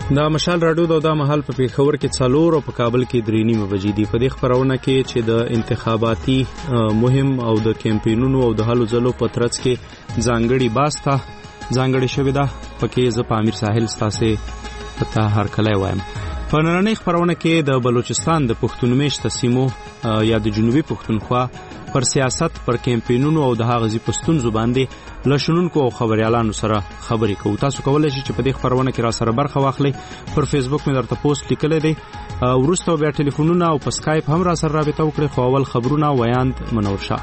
دا مشال راډیو دا مهال په پیښور کې 4 او په کابل کې 3:30 بجې دي. په دې خبرونه کې چې د انتخاباتي مهم او د کمپاینونو او د هلو ځلو په ترڅ کې ځانګړي باسته ځانګړي شوې ده. پکې زه په امیر ساحل ستاسو پته هر کله وایم. په نننۍ خبرونه کې د بلوچستان د پښتون میشته سیمو یا د جنوبي پښتونخوا پر سیاست پر کمپاینونو او د هغه ځې پښتون زبان دي لشنونکو او خبريالانو سره خبرې کوو. تاسو کولای شئ چې په دې خبرونه کې را سره برخه واخلئ. پر فیسبوک مې درته پوسټ لیکلی دی. وروسته بیا ټلیفونونه او په سکایپ هم را سره رابطه وکړئ. خو اول خبرونه ویاند منور شاه.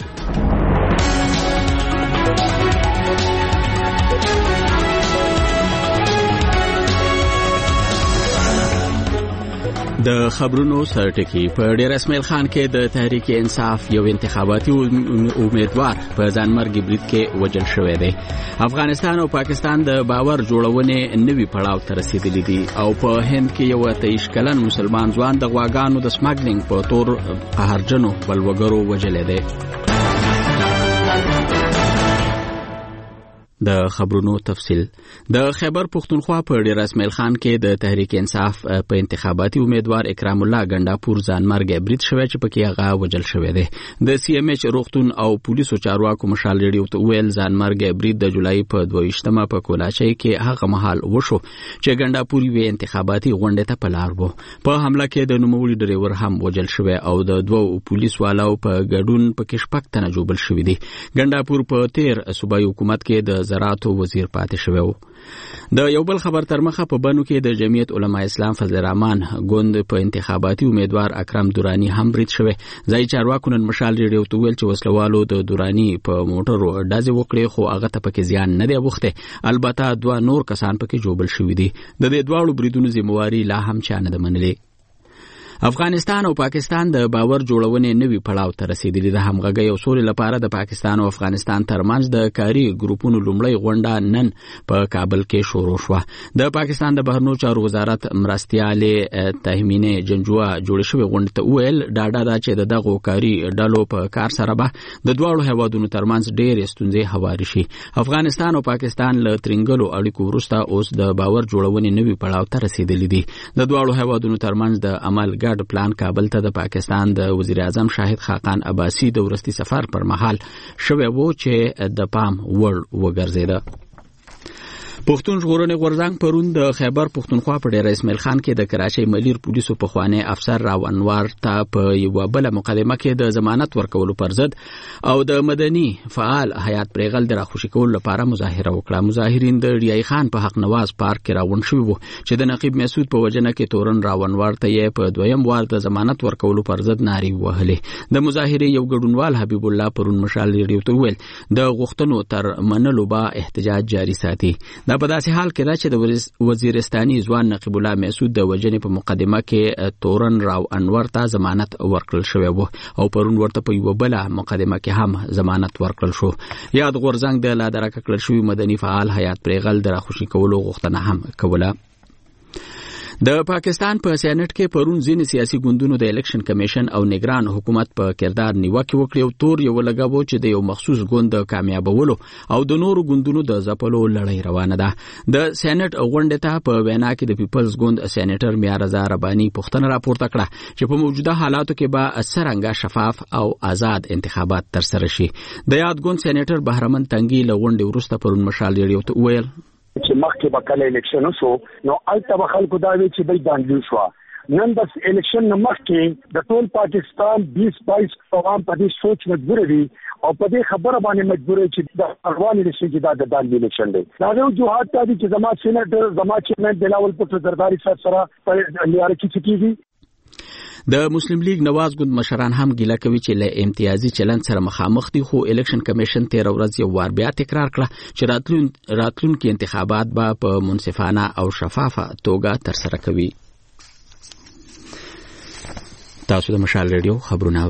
د خبرونو سرټکی په ډیر اسماعیل خان کې د تحریک انصاف یو انتخاباتي امیدوار په ځانمرګ برید کې وژل شوی دی. افغانستان او پاکستان د باور جوړونې نوي پړاو ته رسیدلی دي او په هند کې یو 23 کلن مسلمان ځوان د غواګانو د سمګلینګ په تور قهرجنو بلوګرو وژل دی. د خبرونو تفصیل. د خیبر پختونخوا په ډیر اسماعیل خان کې د تحریک انصاف په انتخاباتي امیدوار اکرام الله ګنداپور ځانمرګ برید شوی چې پکې هغه وژل شوی دی. د سی ام ایچ روغتون او پولیسو چارواکو مشال ریډیو ته ویل ځانمرګ برید د جولای په 22مه په کولاچۍ کې هغه مهال وشو چې ګنداپور وی انتخاباتي غونډه ته پلار وو. په حمله کې د نوموړي ډرایور هم وژل شوی او د دوه پولیس والو په ګډون پکې شپږ تنه جوړل شوی دي. ګنداپور په تیر صوبایي حکومت کې د زراعتو وزیر پاتې شوی و. د یو بل خبر تر مخه په بنو کې د جمعیت علماء اسلام فضل الرحمن ګوند په انتخاباتي امیدوار اکرم دورانی هم برید شوی. ځای چارواکو نن مشال ریډیو ته ویل چې وسلوالو د دورانی په موټرو ډازې وکړې خو هغه ته پکې زیان نه دی وخته. البته دوه نور کسان پکې جوړل شوی دي. د دې دواړو بریدونو ذمہواری لا هم چا نه منلې. افغانستان او پاکستان د باور جوړونې نوي پړاو ته رسیدلي. د همغږۍ او سولې لپاره د پاکستان او افغانستان ترمنځ د کاري ګروپونو لومړی غونډه نن په کابل کې شروع شوه. د پاکستان د بهرنیو چارو وزارت مرستیالې تهمینه جنجوا جوړ شوی غونډه ته ویل ډاډه دا چې دغه کاري ډلو په کار سره به د دواړو هیوادونو ترمنځ ډېرې ستونزې هواري شي. افغانستان او پاکستان له ترنګلو اړیکو وروسته اوس د باور جوړونې نوي پړاو ته رسیدلي دي. د دواړو هیوادونو ترمنځ د عمل پلان کابل ته د پاکستان د وزیر اعظم شاهد خاقان عباسی د ورستي سفر پر مهال شوی وو چې د پام وړ وګرځیده. پښتون ژغورنې غورځنګ پرون د خیبر پښتونخوا په ډیر اسماعیل خان کې د کراچۍ ملیر پولیسو په خوانې افسر راو انوار ته په یو بل مقدمه کې د ضمانت ورکولو پر ضد او د مدني فعال حیات پرېغل د راخوشي کولو لپاره مظاهره وکړه. مظاهرین د ډیای خان په حق نواز پارک کې راوند شوي وو چې د نقیب مسعود په وجنه کې تورن راو انوار ته یې په دویم وار د ضمانت ورکولو پر ضد نارې وهلې. د مظاهرې یو ګډونوال حبیب الله پرون مشال ریډیو ته ویل د غوښتنو تر منلو به احتجاج جاری ساتي. دا په داسې حال کې دا چې د وزیرستاني ځوان نقیب الله مسعود د وجنې په مقدمه کې تورن راو انور ته ضمانت ورکړل شوی و او پرون ورته په یو بل مقدمه کې هم ضمانت ورکړل شو. یاد غورځنګ د لا درکه کړل شوی مدني فعال حیات پرېغل د راخوشي کولو غوښتنه هم کوله. د پاکستان په سېنات کې پرون ځینې سیاسي ګوندونو د الیکشن کمیشن او نگران حکومت په کردار نیوکه وکړه او تور یو لګاوه چې د یو مخصوص ګوند کامیابولو او د نورو ګوندونو د ځپلو لړۍ روانه ده. د سېنات غونډه ته په وینا کې د پیپلز ګوند سېنیټر میار رضا ربانی پښتنه راپورته کړه چې په موجوده حالاتو کې به څرنګه شفاف او آزاد انتخابات ترسره شي. د یاد ګوند سېنیټر بهرمن تنګي له غونډې وروسته پرون مشال ریډیو ته ویل چې مخکې به کله الیکشن وشو نو الته به خلکو دا وی چې به دانګل شو. نن بس الیکشن نه مخکې د ټول پاکستان 20-22 قوم په دې سوچ مجبور دي او په دې خبره باندې مجبور چې د اروانې نشي چې دا د دانګل الیکشن دی. دا یو جوهات دی چې زما سېنیټر زما چیرمن بلاول پټ زرداری صاحب سره په لیاره کې کیږي. د مسلم لیگ نواز ګوند مشران هم ګیله کوي چې له امتیازي چلند سره مخامخ دي خو الیکشن کمیشن 13 ورځې یو وار بیا تکرار کړه چې راتلونکي انتخابات به په منصفانه او شفافه توګه ترسره کوي. تاسو د مشال ریډیو خبرونه اورئ.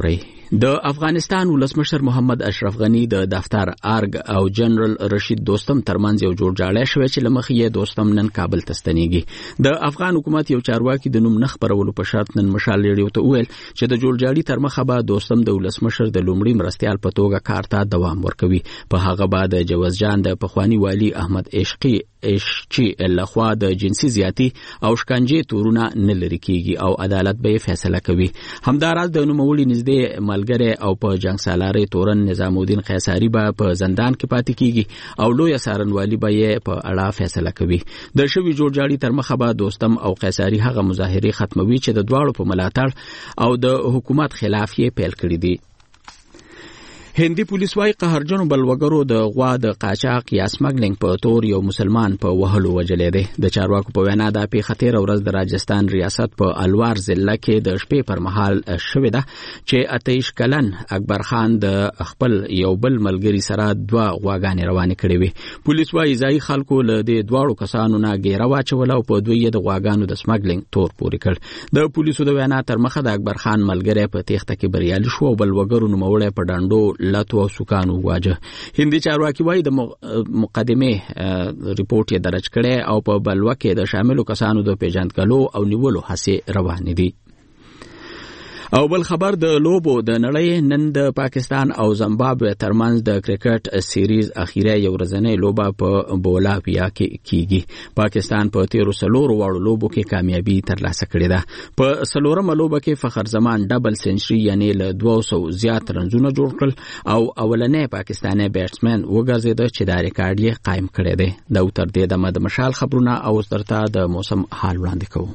د افغانستان ولسمشر محمد اشرف غنی د دفتر ارګ او جنرال رشید دوستم ترمنځ یو جوړجاړی شوی چې لمخې یې دوستم نن کابل ته ستنیږي. د افغان حکومت یو چارواکي د نوم نه خبرولو په شرط نن مشال ریډیو ته وویل چې د جوړجاړي تر مخه به دوستم د ولسمشر د لومړي مرستیال په توګه کار ته دوام ورکوي. په هغه بعد جواز جان د پخوانی والی احمد عشقي لخوا د جنسي زیاتی او شکنجې تورونه نه لري کیږي او عدالت به فیصله کوي. همداراز د نوموړي نږدې ملګری او په جنگ سالاري تورن نظام الدین قیصری به په زندان کې پاتې کیږي او لوی سارنوالي به یې په اړه فیصله کوي. د شوی جوړجاړي تر مخه به دوستم او قیصری هغه مظاهره ختموي چې د دواړو په ملاتړ او د حکومت خلاف یې پیل کړی دي. هندي پولیس وايي قهرجنو بلوګرو د غوا د قاچاق یا سمګلینګ په تور یو مسلمان په وهلو وجلې دی. د چارواکو په وینا د پیښه تیر ورځ د راجستان ریاست په الوار ضلع کې د شپې پر مهال شوې ده چې اتیش کلن اکبر خان د خپل یو بل ملګری سره دوه غواګانې روانې کړې وي. پولیس وايي ځای خلکو له دې دواړو کسانو نه ګیره واچول او په دوی د غواګانو د سمګلینګ تور پورې کړ. د پولیسو د وینا تر مخه د اکبر خان ملګری په تېښته کې بریالي شو او بلوګرو نوموړی په ډانډو لاتو او سکانو واجه. هندي چارواکي وايي د مقدمه ریپورت یې درج کړي او په بلوه کې د شاملو کسانو د پیژندګلو او نیولو هڅې روانې دي. او بل خبر د لوبو د نړۍ نن د پاکستان او زیمبابوې ترمنځ د کرکټ سیریز اخیره یو ورځنۍ لوبه په بولاویا کې کیږي. پاکستان په 13 واړو لوبو کې کامیابی ترلاسه کړې ده. په څلورمه لوبه کې فخر زمان ډبل سنچري یعنی له 200 زیات رنزونه جوړ کړل او اولنې پاکستاني بیټسمن وګرځید چې دا ریکارډ یې قائم کړی دی. دا تر دې د مشال خبرونه او درته د موسم حال وړاندې کوو.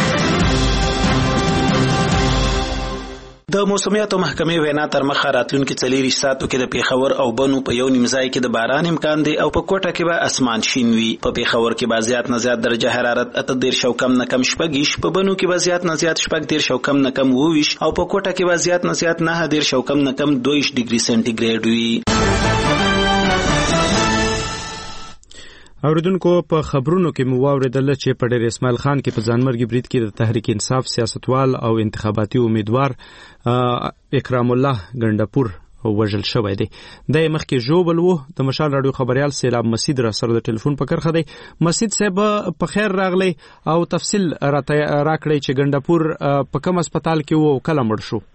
د موسمیاتو محکمې وینا تر مخه راتلونکي 4 ساعتو کې د پیښور او بنو په یو نیم ځای کې د باران امکان دی او په کوټه کې به اسمان شین وي. په پیښور کې به زیات نه زیات درجه حرارت 18 کم نه کم 20 په بنو کې به زیات نه زیات 18 کم نه کم 20 او په کوټه کې به زیات نه زیات 19 کم نه کم 20 ډیګري سنټیګریډ وي. اوریدونکو په خبرونو کې مو واوریدل چې په ډېر اسماعیل خان کې په ځانمرګي برید کې د تحریک انصاف سیاستوال او انتخاباتي امیدوار اکرام الله ګندپور وژل شوی دی. د مخکې جوبل وو. د مشال رادیو خبريال سیلاب مسید را سره د ټلیفون په کرخه دی. مسید صاحب په خیر راغلی او تفصیل راکړی چې ګندپور په کوم هسپتال کې وو او کله مړ شو.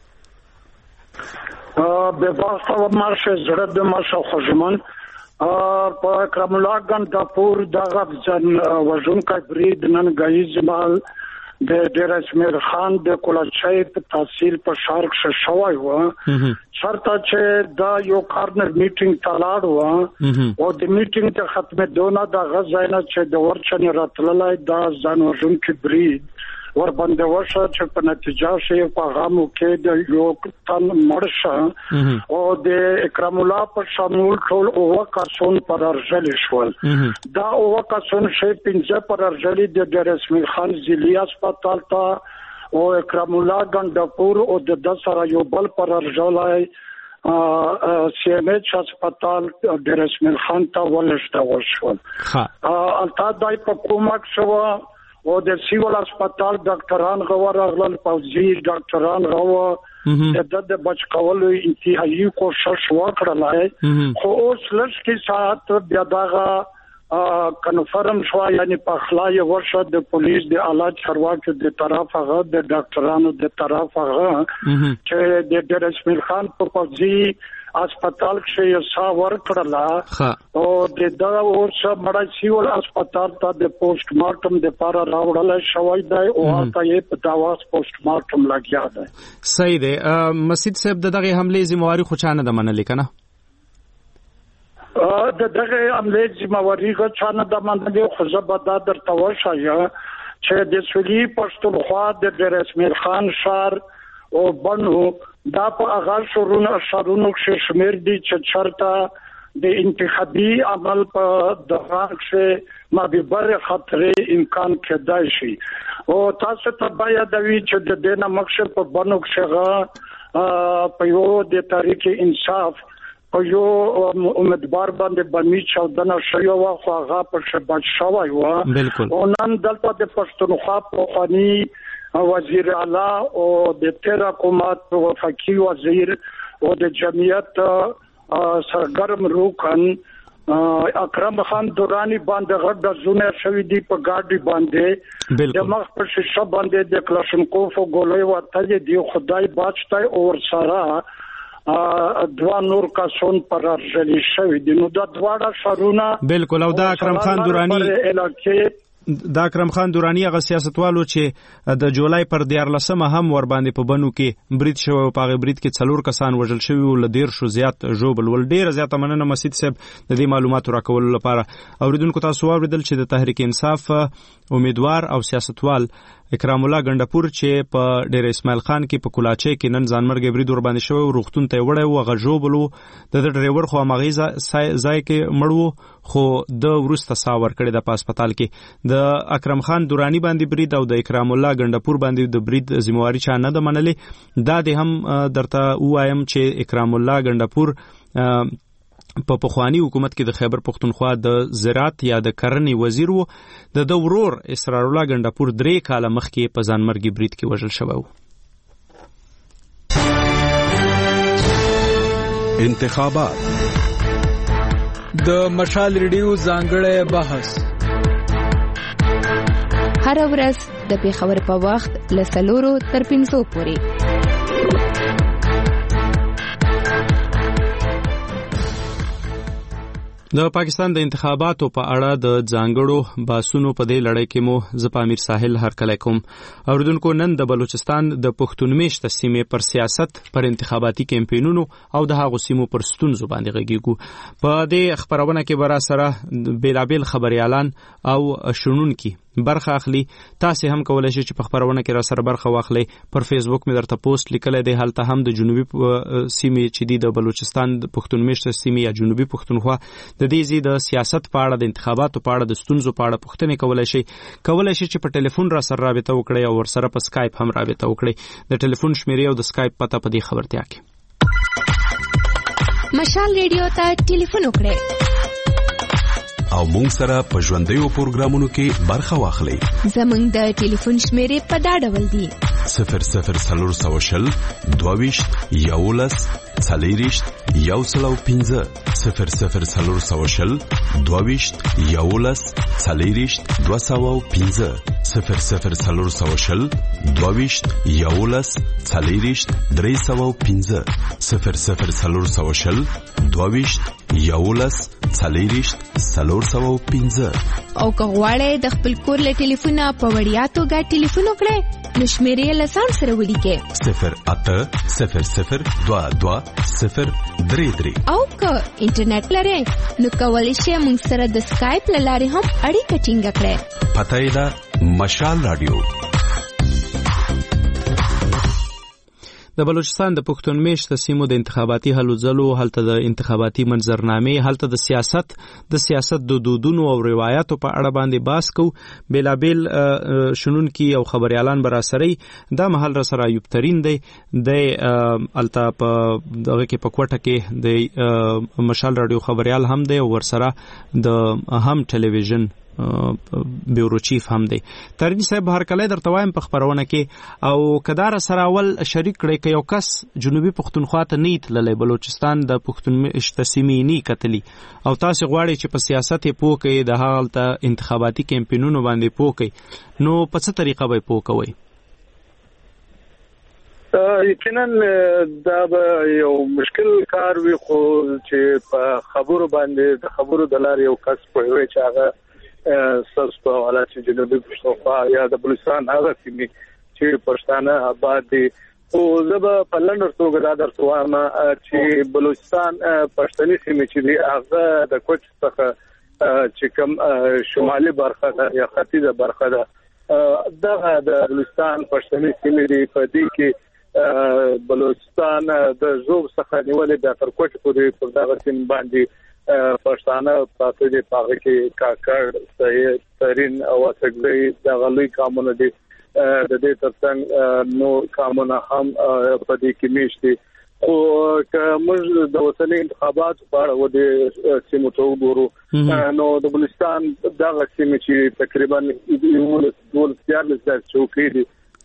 به واسطه مارشه زړه د مارشه خوشمن په اکرام الله ګندپور دغه ځن وژونکی برید نن غایز مال د ډیر اسمیر خان د کولچای په تحصیل په شارک شوی و. شرطه چې دا یو کارنر میټینګ تلاړ و او د میټینګ ته ختمه دونه د غزاینه چې د ورچنې راتللای دا ځن وژونکی برید ور باندې وشو چې په نتیجه شي په غامو کې د یو تن مرشه او د اکرام الله په شامل ټول او کسون پر ارجل شول. دا او کسون شي 15 پر ارجل د رسمي خان ضلعي هسپتال ته او اکرام الله ګندپور او د 10 یو بل پر ارجلای سی ام ایچ هسپتال د رسمي خان ته ولشته وشول. البته دای په کومک شو او د سیول هسپتال ډاکټران غوړ غلل پوزي ډاکټران غوړ د بچ کولو انتهایی کوشش وکړلای خو اوس لږ ساعت بیا دغه کنفرم شو یعنی په خلای ورشه د پولیس د اعلی چارواکو د طرفه د ډاکټرانو د طرفه چې د رسمي خان په پوزي هسپتال کې یو ساور کړلا او د دا اوس مړ سیول هسپتال ته د پوسټ مارټم د پاره راوړل شوی دی او هغه یې په داواس پوسټ مارټم لګیا دی. صحیح دی. مسجد صاحب دغه حمله ذمہواری خو چانه د منل کنه دغه حمله ذمہواری خو چانه د منل خو زبدا درته وشایا چې د سولي پښتونخوا د رسمي خان شهر او بنو دا په هغه شهرونو کې شمیر دي چې چرته د انتخابي عمل په دوران کې مابیبر خطر امکان کېدای شي او تاسو ته باید د وی چې د دینه مقصد په بنو کې په یو د تاریخ انصاف په یو امیدوار باندې بمی چودنه شوی و خو هغه په شبات شوی و او نن دلته د پښتونخوا په خاني وزیر اعلی او د تیر حکومت وفاقي وزیر او د جمعیت سرگرم رکن اکرم خان دورانی باندې غږ زونه شوی دی په ګاډي باندې د مخ په شیشه باندې د کلاشینکوف ګولۍ ورته دی خدای بچای اور سره دوا نور کسون پر ارجلی شوی دی نو دا دواړه شارونه بالکل او دا اکرم خان دورانی هغه سیاستوالو چې د جولای پر 14 هم ور باندې په بنو کې برید شو په هغه برید کې 4 کسان وژل شوی ول ډیر شو زیات ژوبل ول ډیر زیات مننه مسعود صاحب د دې معلوماتو راکول لپاره اوریدونکو تاسو اوریدل چې د تحریک انصاف امیدوار او سیاستوال اکرام الله ګندپور چې په ډیر اسماعیل خان کې په کولاچې کې نن ځانمرګ برید ور باندې شو روغتون ته وړي او غژوبلو د ډرایور خو مغیزه ځای کې مړو خو د ورسته ساور کړي د هسپتال کې د اکرم خان دورانی باندې برید او د اکرام الله ګندپور باندې د برید ذمہواری چا نه د منلې دا د هم درته وایم چې اکرام الله ګندپور په پخوانی حکومت کې د خیبر پختونخوا د زراعت یا د کرنې وزیر وو د ورور اسرار الله ګندپور 3 کاله مخکې په ځانمرګي برید کې وژل شوی و. انتخابات د مشال ریډیو ځانګړی بحث هر ورځ د پیښور په وخت له 4 تر 5 پورې. د پاکستان د انتخاباتو په اړه د ځانګړو باسونو په دې لړۍ کې مو زه امیر ساحل هرکلی کوم. اوریدونکو نن د بلوچستان د پښتون میشته سیمې پر سیاست پر انتخاباتي کمپاینونو او د هغو سیمو پر ستونزو باندې غږیږو. په دې خبرونه کې برا سره بیلابیل خبريالان او شنونکي برخه اخلي. تاسو هم کولای شئ چې په خبرونه کې را سره برخه واخلئ. پر فیسبوک مې درته پوسټ لیکلای دی هلته هم د جنوبي سیمې چې د بلوچستان د پښتون میشته سیمې یا جنوبي پښتونخوا د دې زی د سیاست په اړه د انتخاباتو په اړه د ستونزو په اړه پوښتنه کولای شئ چې په ټلیفون را سره رابطه وکړئ او ورسره په سکایپ هم رابطه وکړئ. د ټلیفون شمیرې او د سکایپ پته په دې خبرتیا کې. مشال ریډیو ته ټلیفون وکړئ او مونږ سره په ژوندیو پروګرامونو کې برخه واخلئ. زمونږ د ټلیفون شمیرې په دا ډول دي 00 22 11 40 115 00 22 11 40 215 00 22 11 40 315 00 22 11 40 315 او کغواړی د خپل کور له ټلیفونه په وړیا توګه ټلیفون وکړئ نو شمیرې له ځان سره ولیکئ 0800 22 033 او که انټرنیټ لرئ نو کولی شئ موږ سره د سکایپ له لارې هم اړیکه ټینګه کړئ. پته یې ده مشال رادیو. د بلوچستان د پښتون میشته سیمو د انتخاباتي هلو ځلو هلته د انتخاباتي منظرنامې هلته د سیاست د دودونو او روایتو په اړه باندې بحث کو. بیلابیل شنونکي او خبريالان برا سره د محل را سره ایوب ترين دی د الته په دغه کې په کوټه کې د مشال رادیو خبريال هم دی او ور سره د هم ټلویزیون بیورو چیف هم دی. ترنی صاحب هر کله درته وایم په خبرونه کې او کدار سره اول شریک کړي کې یو کس جنوبي پښتونخوا ته نیت للی بلوچستان د پښتون میشته سیمې نه کتلی او تاسو غواړئ چې په سیاست پوه کې د حالت انتخاباتي کمپاینونو باندې پوه کې نو په څه طریقه به پوه کوئ؟ یقینا دا یو مشکل کار وي خو چې په خبرو باندې د خبرو د لارې یو کس پوهوي چې هغه سسپا والا چې جنوبي پښتونخوا یا د بلوچستان هغه سیمې چې پښتانه آباد دي او زبا په لندن توګه دا درته وایم چې بلوچستان پښتني سیمې چې دي هغه د کوچ څخه چې کوم شمالي برخه ده یا ختیځه برخه ده دغه د بلوچستان پښتني سیمې دي په دې کې بلوچستان د زوب څخه نیولې د تر کوچ پورې پر دغه سیم باندې پښتانه پاتې دي پاره کې کاکړ سید ترين او څنګه د غلوي قانون دي د دې ترڅنګ نو قانون هم په دې کې میشتي خو کومه د وسلې انتخابات په اړه و دي سیمو ته وګورو نو د بلوچستان دغه سیمه چې تقریبا 12 چوکۍ دي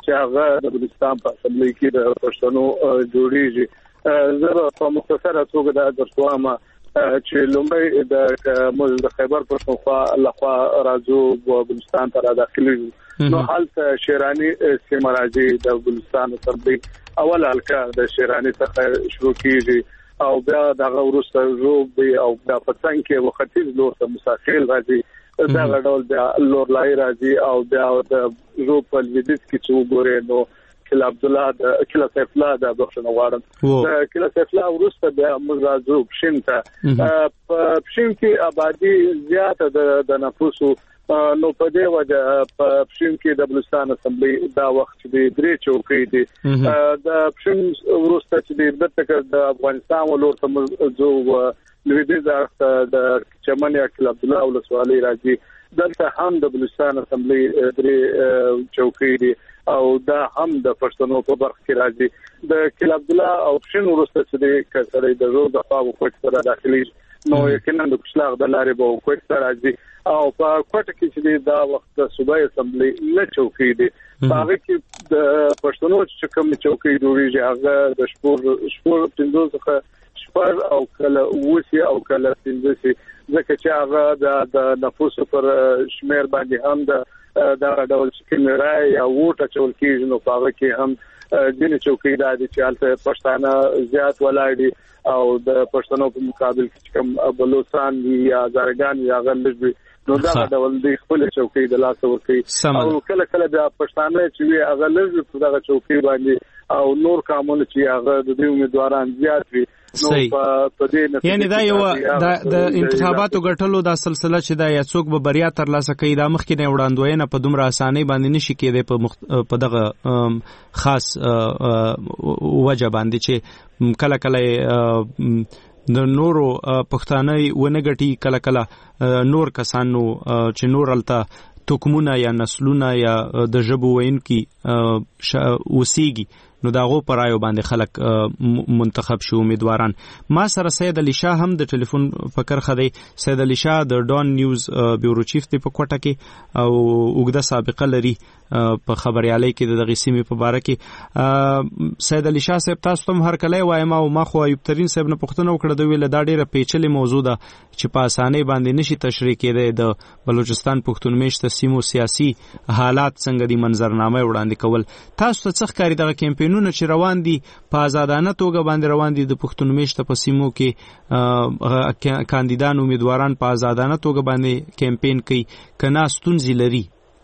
چې هغه د بلوچستان په اسمبلی کې د پښتنو جوړیږي. زه په مختصره توګه د درسوامه چې لومړی د خیبر پښتونخوا لخوا راځو او بلوچستان ته داخلي نو حالت شیرانی سیمه راځي د بلوچستان اسمبلی اول حلقه د شیرانی څخه شروع کیږي او بیا دغه وروسته روب او بیا په څنګه کې وختیز لور ته مساخیل راځي دا ډول بیا لور لای راځي او بیا د روب په لویدیس کې چې وګورئ نو کله عبد الله د کله سیف الله د بخښنه غواړم کله سیف الله وروسته بیا موږ راځو پښین ته په پښین کې آبادی زیاته د نفوسو نو په دې وجه په پښین کې د بلوچستان اسمبلی دا وخت د درې چوکۍ دي د پښین وروسته چې د افغانستان ولور ته زو لویدیز د چمن یا کله عبد الله ولسوالۍ راځي دلته هم د بلوچستان اسمبلی درې چوکۍ دي او دا هم د پښتنو په برخه کې راځي د کله عبد الله او پښین وروسته چې کسرې د زو د خاو کوټ سره داخلي نو یقینا د کشلاغ د لارې به کوټ سره راځي او په کوټ کې چې دا وخت د صوبای اسمبلی له چوکۍ دي هغه کې د پښتنو چې کوم چوکۍ جوړیږي هغه د شپور پندوزخه شپر او کله وسی او کله پندوسی ځکه چې هغه د نفوس پر شمیر باندې هم دا ډول چې رای او ووټ چول کېږي نو هغه کې هم ځینې چوکۍ دادي چې هلته پښتانه زیات ولاړ دي او د پښتنو په مقابل کې کوم بلوچستان یا زرګان یا غلبي نو دا ډول د خپل چوکۍ د لاس ورکي او کله کله د پښتانه چې وی اغلب په دغه چوکۍ باندې او نور قانون چې هغه د دې امیدواران زیات وي یعنی دا یو د انتخاباتو ګټلو دا سلسله چې دا یا څوک به بریا ترلاسه کوي دا مخکې نه وړاندوینه په دومره اسانۍ باندې نشي کېدای په دغه خاص وجه باندې چې کله کله د نورو پښتانه ونګټي کله کله نور کسانو چې نور الته توکمونه یا نسلونه یا د ژبو وینکي وسیږي نو داغو پرایو باندې خلک منتخب شو امیدواران. ما سره سید علي شاه هم د ټلیفون فکر خدي. سید علي شاه د ډون نیوز بیورو چیف دی په کوټه کې او وګړه سابقه لري په خبريالۍ کې د دغه سیمې په باره کې. سید علي شاه صاحب تاسو ته هر کله وایم او ما خو ایوب ترين صاحب نه پوښتنه وکړه د ویل دا ډیره پیچلې موضوع ده چې په اسانۍ باندې نشي تشریح کېدای د بلوچستان پښتون میشته سیمو سیاسي حالات څنګه دي منظرنامه وړاندې کول. تاسو ته څه ښکاري دغه کمپاینونه چې روان دي په آزادانه توګه باندې روان دي د پښتون میشته په سیمو کې کاندیدان امیدواران په آزادانه توګه باندې کمپاین کوي کنا ستونزې لري؟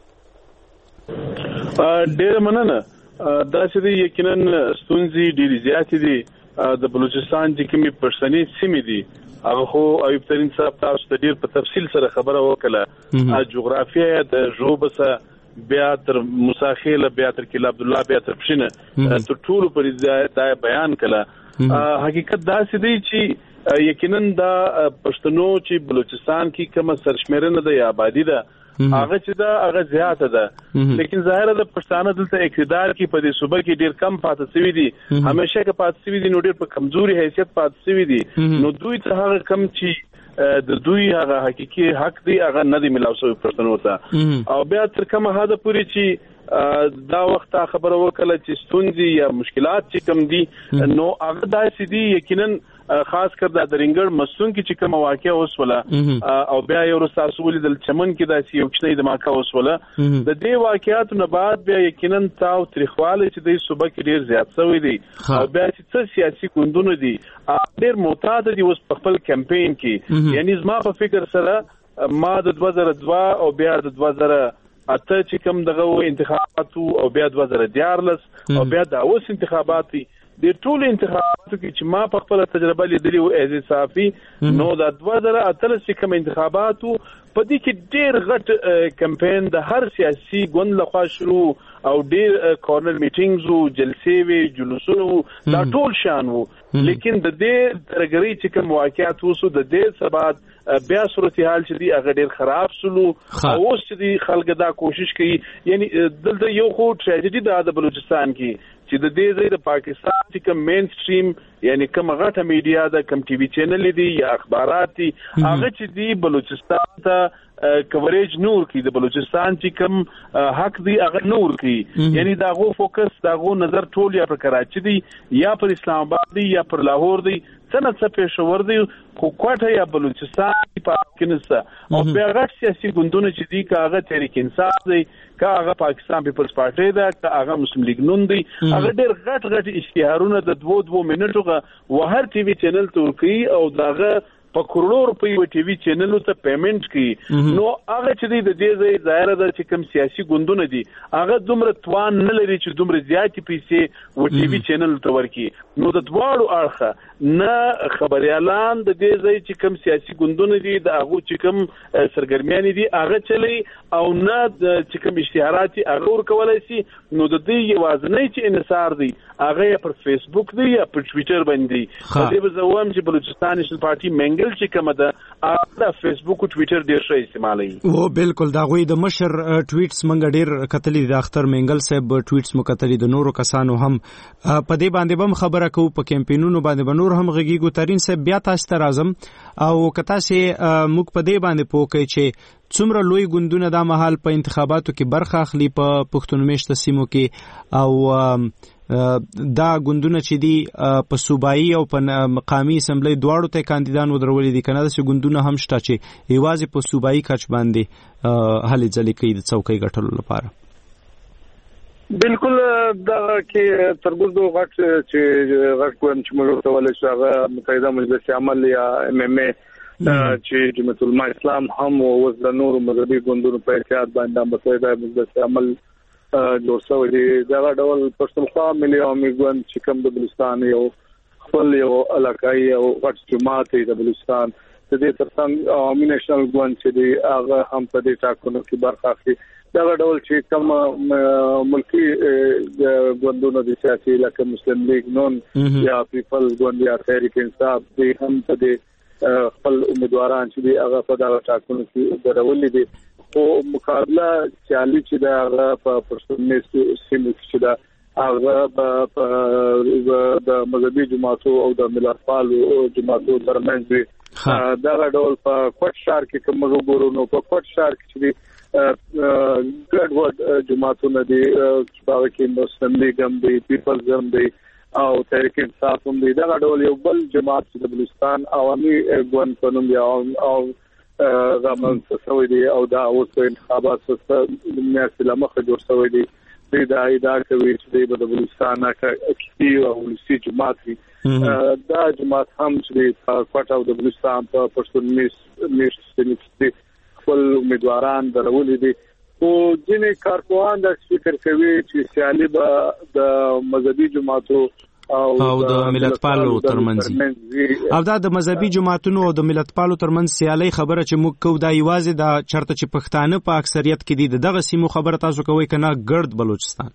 ډېر مننه. دا چې یقینا ستونزې ډېرې زیاتې دي د بلوچستان چې کومې پښتني سیمې دي هغه خو ایوب ترين صاحب تاسو ته ډېر په تفصیل سره خبره وکړه جغرافیه د ژوبسه بیا تر مساخیل بیا تر کله عبد الله بیا تر پښینه تر ټولو پر ځای بیان کړه. حقیقت دا سدي چې یقینا دا پښتنو چې بلوچستان کې کوم سرشمیرنه د آبادی ده هغه چې دا هغه زیاته ده لیکن ظاهره د پښتانه دلته اقتدار کې په دې صوبه کې ډیر کم پاتې شوی دي همیشه کې پاتې شوی دي نو ډیر په کمزوري حیثیت پاتې شوی دي نو دوی ته هغه کم چې د دوی هغه حقيقي حق دی هغه نه دی ملاو شوی پښتنو ته او بیا تر کومه حد پورې چې دا وخت خبره وکړه چې ستونزې یا مشکلات چې کم دي نو هغه داسې دي یقینا خاص کر د درنګړ مسون کې چې کوم واقعیا اوسوله او بیا یو رساسو ولې د چمن کې داسې یو کښنه د ماکا اوسوله د دې واقعیاتو نه بعد بیا یقینا تاو تاریخواله چې د صوبه کې ډیر زیات شوی دی او بیا چې سیاسي ګوندونه دي ډیر معتاد دي اوس په خپل کمپاین کې یعنی زما په فکر سره ما د 2002 او بیا د 2008 چې کوم دغه انتخاباتو او بیا 2014 او بیا د اوس انتخاباتي د ټول انتخاباتو کې چې ما په خپل تجربه لیدلې او از صافي نو د 2008 چې کوم انتخاباتو په دې کې ډېر غټ کمپاین د هر سیاسي ګوند لخوا شروع او ډېر کورنر میټینګز او جلسې وی جلوسونه دا ټول شان وو لیکن د دې ترګری چې کوم واقعیت وسو د دې سبب بیا صورتحال چې دی هغه ډېر خراب سلو او اوس چې خلک دا کوشش کوي یعنی دلته یو خو ټریجډي د بلوچستان کې چې د دې ځای د پاکستان چې کوم مین سټریم یعنی کوم غټه میډیا د کوم ټي وي چینل دي یا اخبارات دي هغه چې دی بلوچستان ته کوریج نور کی د بلوچستان چې کوم حق دی هغه نور کی یعنی داغو فوکس داغو نظر ټول یا پر کراچي دی یا پر اسلام آباد دی یا پر لاهور دی څنګه څه پېښور دی خو کوټه یا بلوچستان په کینسه او په هغه سیاسي ګوندونه چې دی کاغه تحریک انصاف دی کاغه پاکستان پیپلز پارټي دا کاغه مسلم لیگ نون دی هغه ډېر غټ اشتهارونه د 2 منټو وهر ټي وي چینل ترکی او داغه په کروڑو روپۍ و ټي وي چینلو ته پیمنٹ کی نو هغه چې د دې ظاهره ده چې کوم سیاسي ګوندونه دي هغه دومره توان نه لري چې دومره زیاتې پیسې و ټي وي چینل ته ورکړي نو د دواړو اړخه نه خبريالان د دې ځای چې کوم سیاسي ګوندونه دي د هغه چې کوم سرګرمیان دي هغه چلی او نه چې کوم اشتهارات هغه ورکولای شي نو د دې یوازنی چې انحصار دي هغه پر فیسبوک دی یا پر ټوئیټر باندې د دې بزوام چې بلوچستان نېشنل پارټي منګل چې کومه ده د فیسبوک او ټوئیټر ډیر شي استعمالوي او بالکل دا غوي د مشر ټویټس منګ ډیر کتلې د اختر منګل صاحب ټویټس مو کتلې د نورو کسانو هم په دې باندې بم خبره کوو په کمپینونو باندې بنور هم غږیږو ترين صاحب بیا تاسو ته راځم او کتا سي موږ په دې باندې پوکې چې څومره لوی ګوندونه د مهال په انتخاباتو کې برخه اخلي په پښتون میشته سیمو کې او دا ګوندونه چې دي په صوبایي او په مقامی اسمبلی دواړو ته کاندیدان ودرولې دي کنه د ګوندونه هم شته چې ایوازې په صوبایي کچ باندې هلې ځلې کوي د څوکۍ ګټلو لپاره بالکل دا کې ترګوزو غټ کوم چې موږ ته ولې شغه متحده مجلس عمل یا MMA چې جمعیت العلماء اسلام هم او د نور مذهبي ګوندونو په اتحاد باندې متحده مجلس عمل جوړ شوی دی دا ډول پښتونخوا ملي عوامي ګوند چې کوم د بلوچستان یو خپل یو علاقائی او غټ جماعت دی د بلوچستان د دې ترڅنګ عوامي نېشنل ګوند چې دی هغه هم په دې ټاکنو کې برخه اخلي دا ډول چې کوم ملکی ګوندونو د سیاسي لکه مسلم لیگ نون یا پیپلز ګوند یا تحریک انصاف دی هم په دې خپل امیدواران چې دی هغه په دا ټاکنو کې درولې دي او مقابله چې دا په پرسونل سیمو کې دا هغه د مذهبي جماعتو او د ملتپالو جماعتو ترمنځ دا ډول په کوټ شهر کې کوم وګورو نو په کوټ شهر کې ګډوډ جماعتونه دي چې په کې مسلم لیگ هم دي پیپلز هم دي او تحریک انصاف هم دي دا ډول یو بل جماعت چې د بلوچستان عوامي ګوند په نوم دی او زمون څه دی او دا اوس په انتخابات سره د میاشتې لمخه جوړ شوی دی دا کوي چې د بلوچستان کې او ولسی جماعت دا جماعت هم چې په کوټه او د بلوچستان په پښتون میشته خپل امیدواران درولې دي او ځینې کارپوهان د فکر کوي چې سیالي به د مذهبي جماعتو او د ملتپالو ترمنځ او دا د مذهبي جماعتونو او د ملتپالو ترمنځ سیالي خبره چې موږ کوو دا یوازې د چرته چې پښتانه په اکثریت کې دي دغه سیمو خبره تاسو کوي کنه ګرد بلوچستان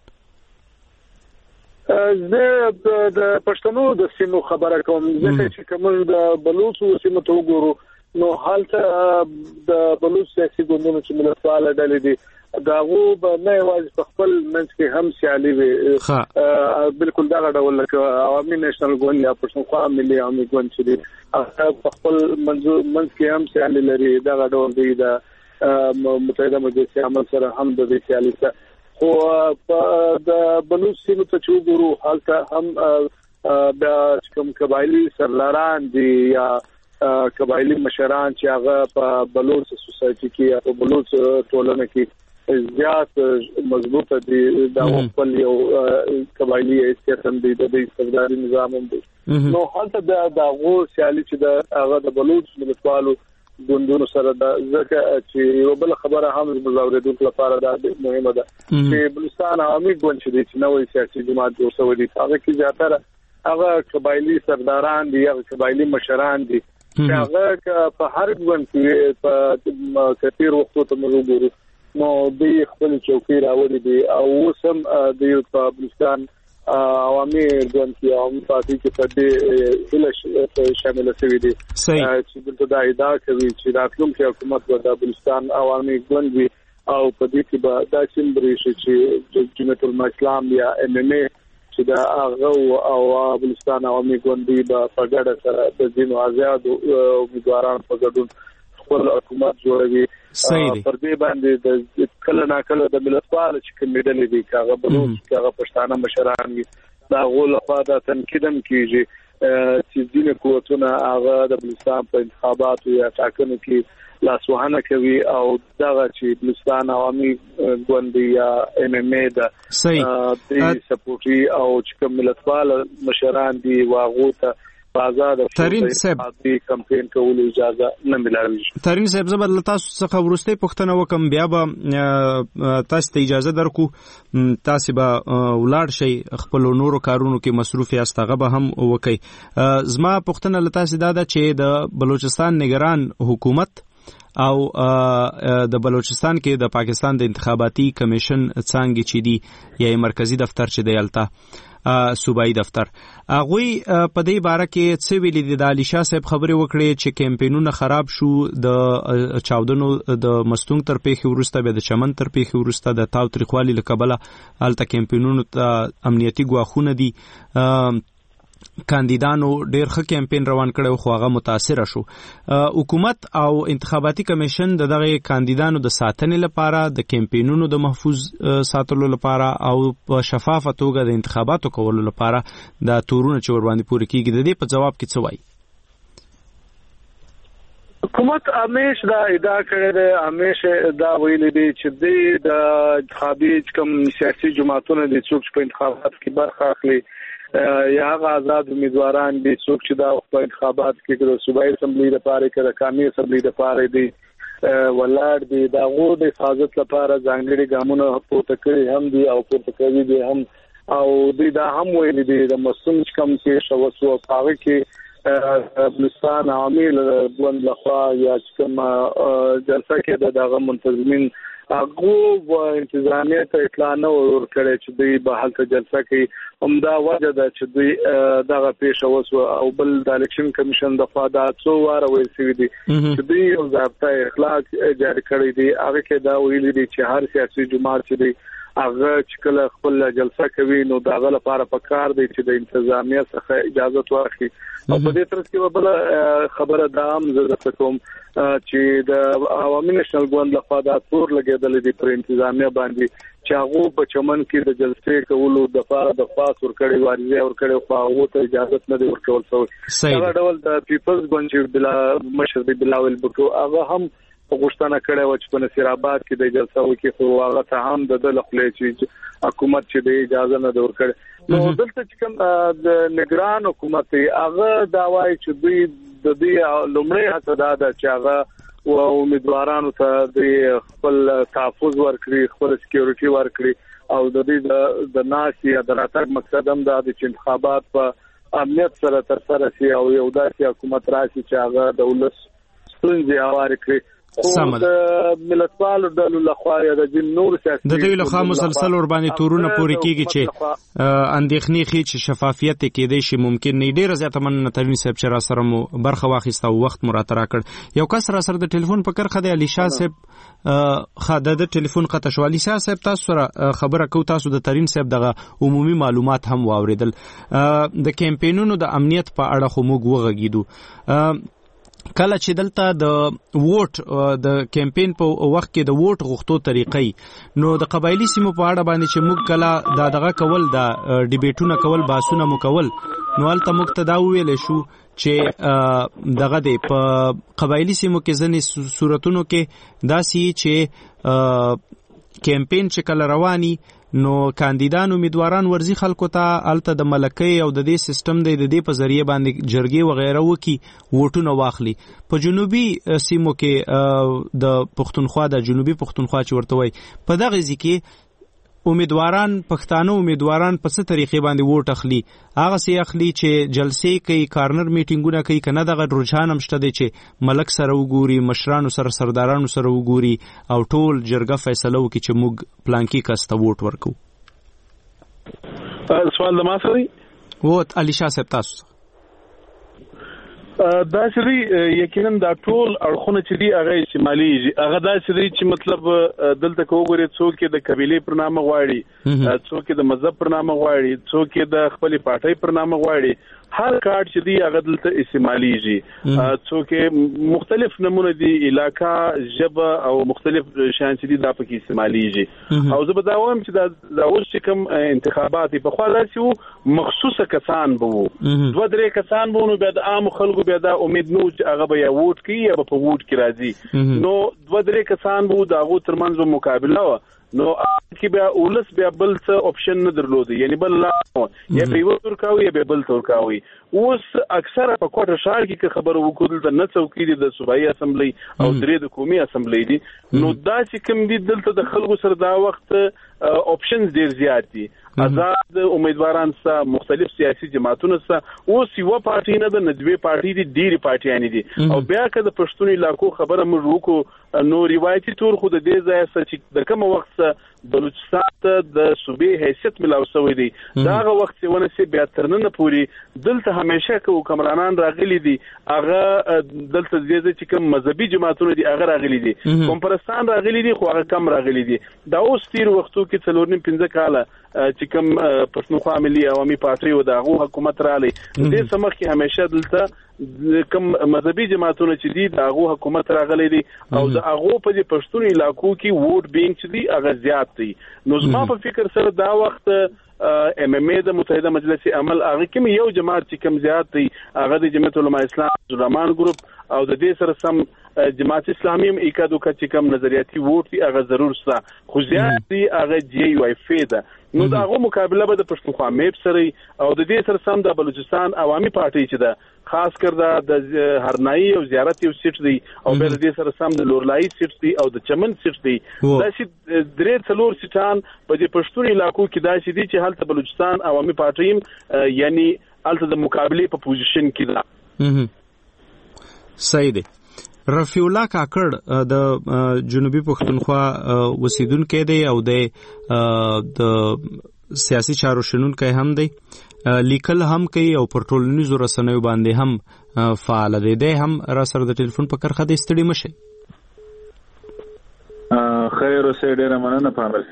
زه د پښتنو د سیمو خبره کوم ځکه چې کوم د بلوچو سیمو ته وګورو نو حالت د بلوچ سیاسي ګوندونو چې ملتپال ډلې دي داغو به نه یوازې په خپل منځ کې هم سیالي وي بالکل دا ډول لکه عوامي نېشنل ګوند یا پښتونخوا ملي عوامي ګوند چې دي هغه په خپل منځ کې هم سیالي لري دا ډول دی د متحده مجلس عمل سره هم د سیالي سره خو د بلوچ سیمو ته چې وګورو حالت هم د کوم قبایلی سرلاران دي یا قبایلی مشران چې هغه په بلوچ سوسایټي کې یا په بلوچ ټولنه کې زیات مضبوطه دي دا خپل یو قبایلی حیثیت هم دي د استبدادي نظام هم دي نو حالت د غو سیالي چې د هغه د بلوچ ملتپالو ګوندونو سره د ځکه چې یو بل خبره هم مزاوردو لپاره دا مهمه ده چې بلوچستان عوامي ګوند چې نوې سیاسي جماعت جوړ شوی دی هغه کې زیاتره هغه قبایلی سرداران دي یا قبایلی مشران دي هغه په هر ګوند کې په کثیر وختو ته موږ نو د خپل چوکۍ راوړي دي او وسم د بلوچستان عوامي ګوند کې عوامي پارټي کې په دې شامل شوی دي چې دلته دا ادعا کوي چې راتلونکي حکومت د بلوچستان عوامي ګوند وي او په دې کې به دا سیمبري چې جمعیت العلماء اسلام یا MMA چې دا هغه او بلوچستان عوامي ګوند به په ګډه سره د دین او آزاد امیدواران په ګډون خپل حکومت جوړوي پر دې باندې د کله نا کله د ملتپال چې کمیډلې دي کاغه بلوچ کاغه پښتانه مشران دا غول په دا تنقیدم کیږي چې دینه قوتونه هغه د بلوچستان په انتخاباتو یا ټاکنو کې لاسوهنه کوي او دغه چې بلوچستان عوامي ګوند یا MMA د سپورټي او چې ملتپال مشران دي واغو ته آزاد ترين صاحب کمپاین کولو اجازه نه ملایوي. ترين صاحب زبر تاسو څخه ورسته پښتنه وکم بیا به تاسو ته اجازه درکو تاسو به ولاړ شي خپل نورو کارونو کې مصروف یاست هغه به هم وکي. زما پښتنه لتاسو دا چې د بلوچستان نگران حکومت او د بلوچستان کې د پاکستان د انتخاباتي کمیشن څنګه چې دی یا مرکزی دفتر چې دی الته صوبایي دفتر هغه په دې باره کې څه ویلي دي. د علي شاه صاحب خبرې وکړې چې کمپینونه خراب شو د چاودنو د مستونګ تر پیښې وروسته به د چمن تر پیښې وروسته د تاوتریخوالي له کبله الته کمپینونو ته امنیتي ګواښونه دي. کاندیدانو ډېر ښه کمپین روان کړو خو هغه متاثر شو. حکومت او انتخاباتي کمیشن دغه کاندیدانو د ساتنې لپاره د کمپینونو د محفوظ ساتلو لپاره او په شفافه توګه د انتخاباتو کولو لپاره د تورونه چې ور باندې پوره کیږي د دې په جواب کې څه وایي؟ حکومت همیشه دا ادعا کړې ده همیشه دا ویلي دي چې د انتخابي کوم سیاسي جماعتونو د څوک په انتخابات کې برخه اخلي یا هغه آزاد امیدواران دي څوک چې دا په انتخابات کې د صوبایي اسمبلی لپاره کې د قومي اسمبلی لپاره دي ولر دي دا غو د حفاظت لپاره ځانګړي ګامونه پورته کړی هم دي او پورته کوي دي هم او دا هم ویلي دي د مسوم کم کې شوسو هغه کې بلوچستان عامل ګوند لخوا یا کوم جلسه کې دغه منتظمین هغه انتظامیه ته اطلاع نه ورکړي چې دوی به حالت جلسه کې همدا وجه ده چې دوی دغه پیښه وسو او بل د الیکشن کمیشن د فاده څو واره ویل شوی دي چې دوی یو ضابطه اخلاق جاری کړی دي هغه کې دا ویل دي چې هر سیاسي جماعت چې دی هغه چې کله خپل جلسه کوي نو دغه لپاره پکار دی چې د انتظامیه څخه اجازه واخلي او په دې ترڅ کې بل خبره ده هم زه کوم چې د عوامي نېشنل ګوند لخوا دا تور لګیدل دي پر انتظامیه باندې چې هغه په چمن کې د جلسې کولو د لپاره د پاس ورکړی واریزه ورکړی خو هغه ته اجازه نه دی ورکول شوی. دا ډول د پیپلز ګوند چې بلا مشر دی بلاول بوټو هغه هم غوښتنه کړې و چې په نصیر آباد کې د جلسه وکړي خو هغه ته هم د خپل چې حکومت چې د اجازه نه ورکړي. نو دلته چې کوم د نگران حکومت هغه دا وایي چې دوی د دې لومړی هڅه ده چې هغه او امیدوارانو ته د خپل تحفظ ورکړي خپل سکیورټي ورکړي او د دې د ناسي د راتګ مقصد هم د انتخابات په امنیت سره ترسره شي او یو داسې حکومت راشي چې هغه د ولس ستونزې هوارې کړي. د ملتپالو ډلو لخوا یا د نور سیاسي د دې لخوا مسلسل ور باندې تورونه پوري کیږي چې اندېښنې خي چې شفافیت کېدای شي ممکن نه. ډېر زیاته مننه ترين صاحب چې را سره مو برخه واخیسته او وخت مراتب راکړ. یو کس را سره د ټلیفون په کرخه دی علي شاه صاحب خاده د ټلیفون قطع شو. علي شاه صاحب تاسو سره خبره کو تاسو د ترين صاحب دغه عمومي معلومات هم واوریدل. د کمپینونو د امنیت په اړه خو موږ وغږیدو. کله چې دلته د ووټ د کمپین په وخت کې د ووټ غوښتو طریقې نو د قبایلی سیمو په اړه باندې چې موږ کله دغه کول د ډیبیټونه کول باسونه مو کول نو الته موږ ته دا ویل شو چې دغه د په قبایلی سیمو کې ځنې صورتونو کې داسې چې کمپین چې کله رواني نو کاندیدان امیدواران ورزي خلکو ته الته د ملکۍ او د دې سیستم د دې په ذریعہ باندې جرګې وغیرہ وکي ووټونه واخلي. په جنوبي سیمو کې د پښتونخوا د جنوبي پښتونخوا چې ورته وای په دغه ځکه امیدواران پښتانه امیدواران په څه طریقې باندې ووټ اخلي هغه سي اخلي چې جلسې کوي کارنر میټینګونه کوي کنه دغه رجحان هم شته دی چې ملک سره وګوري مشرانو سره سردارانو سره وګوري او ټول جرګه فیصله وکړي چې موږ پلانکی کسته ووټ ورکو. سوال د ما سره ووت علي شاه صاحب تاسو دا سری یقینا دا ټول اړخونه چې دی هغه استعمالي هغه دا سری چې مطلب دلته کوګوري څوک د قبيله پر نامه غواړي څوک د مذهب پر نامه غواړي څوک د خپل پارټي پر نامه غواړي هر کارت چې دی هغه دلته استعماليږي څوک مختلف نمونه دي علاقہ جبه او مختلف شان چې دي دا پکې استعماليږي او زه به دا وایم چې دا اوس چې کوم انتخابات په خوا داسې مخصوصه کسان بو دوه درې کسان بو نو بیا د عام خلکو بیا دا امید نو چې هغه به یا ووټ کوي یا په ووټ کې راځي نو دوه درې کسان بو دا غو ترمنځ مقابله و نو کې بیا ولس بیا بل څه اپشن نه درلود یعنی بل لا یا به ور کاوي یا به بل تور کاوي اوس اکثره په کوټه شهر کې خبرو وکړل د نه څوکۍ د صوبایي اسمبلی او درې د قومي اسمبلی دي نو دا چې کوم دي دلته د خلکو سره دا وخت اپشنز ډیر زیات دي آزاد امیدواران سره مختلف سیاسي جماعتونو سره اوس یو پارټي نه د ندوی پارټي دي ډیری پارټیان دي او بیا که د پښتون علاقو خبره موږ وکړو نو روایتي تور خو د دې ځای سره چې د کوم وخت بلوچستان ته د صوبې حیثیت ملاو شوی دی داغه وخت ونه سي بیا ترنه پوری دلته همیشه کو کمرانان راغلي دي هغه دلته چې کوم مذهبي جماعتونه دي هغه راغلي دي کومپرستان راغلي دي خو هغه کم راغلي دي دا اوس تیر وختو کې څلورنیم 15 کاله چې کوم پښتونخوا ملي عوامي پارټي او دغه حکومت رالی د سمخ کې همیشه دلته کوم مذهبي جماعتونه چې دي دغه حکومت راغلي دي او دغه په دې پښتون علاقو کې ووټ بینک چې دي هغه زیات دي نو زما په فکر سره دا وخت MMA د متحده مجلس عمل هغه کوم یو جماعت چې کوم زیات دی هغه د جمعیت علماء اسلام زلمان ګروپ او د دې سره سم جماعت اسلامي هم اکادو چې کوم نظریاتي ووټ دی هغه ضرور سره خو زیات دی هغه جی یو اف ده نو داغه مقابله به د پښتونخوا میپ سره او د دې سره سم د بلوچستان عوامي پارټي چې ده خاص کړه د هرنايي او زیارت یو سیټ دی او بل دې سره سم د لورلای سیټ دی او د چمن سیټ دی دا چې درې څلور سیټان په دې پښتون علاقو کې دا چې دي چې هلته بلوچستان عوامي پارټي یعنی هلته د مقابله په پوزیشن کې ده صحیح دی رفیع الله کاکړ د جنوبي پښتونخوا وسیدونکو دی او د سیاسي چارو شنونکو هم دی لیکل هم کوي او پر ټولنیزو رسنیو باندې هم فعال دی هم را سره د ټلیفون په کرخه د استړي مشه خیر اوسه ډیره مننه پامل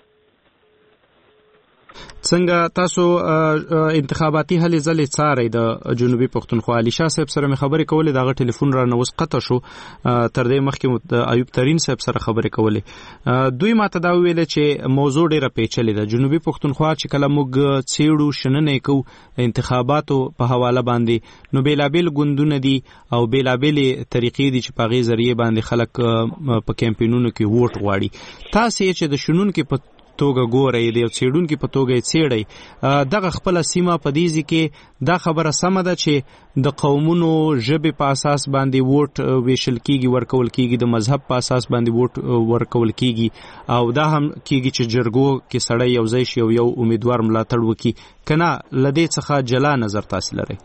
څنګه تاسو انتخاباتي هلې ځلې څارئ د جنوبي پښتونخوا علي شاه صاحب سره مې خبرې کولې دغه ټلیفون را نوس قطع شو تر دې مخکې د ایوب ترین صاحب سره خبرې کولې دوی ماته دا ویل چې موضوع ډیره پیچلې ده جنوبي پښتونخوا چې کله موږ څېړو شننې کوو انتخاباتو په حواله باندې نو بیلابیل ګوندونه دي او بیلابیل طریقې دي چې په هغې ذریعې باندې خلک په کمپینونو کې ووټ غواړي تاسې چې د شنونکو په توګه ګورئ د یو څېړونکي په توګه یې څېړئ دغه خپله سیمه په دې ځای کې دا خبره سمه ده چې د قومونو ژبې په اساس باندې ووټ ویشل کیږي ورکول کیږي د مذهب په اساس باندې ووټ ورکول کیږي او دا هم کیږي چې جرګو کې سړی یو ځای شي او یو امیدوار ملاتړ وکړي که نه له دې څخه جلا نظر تاسې لرئ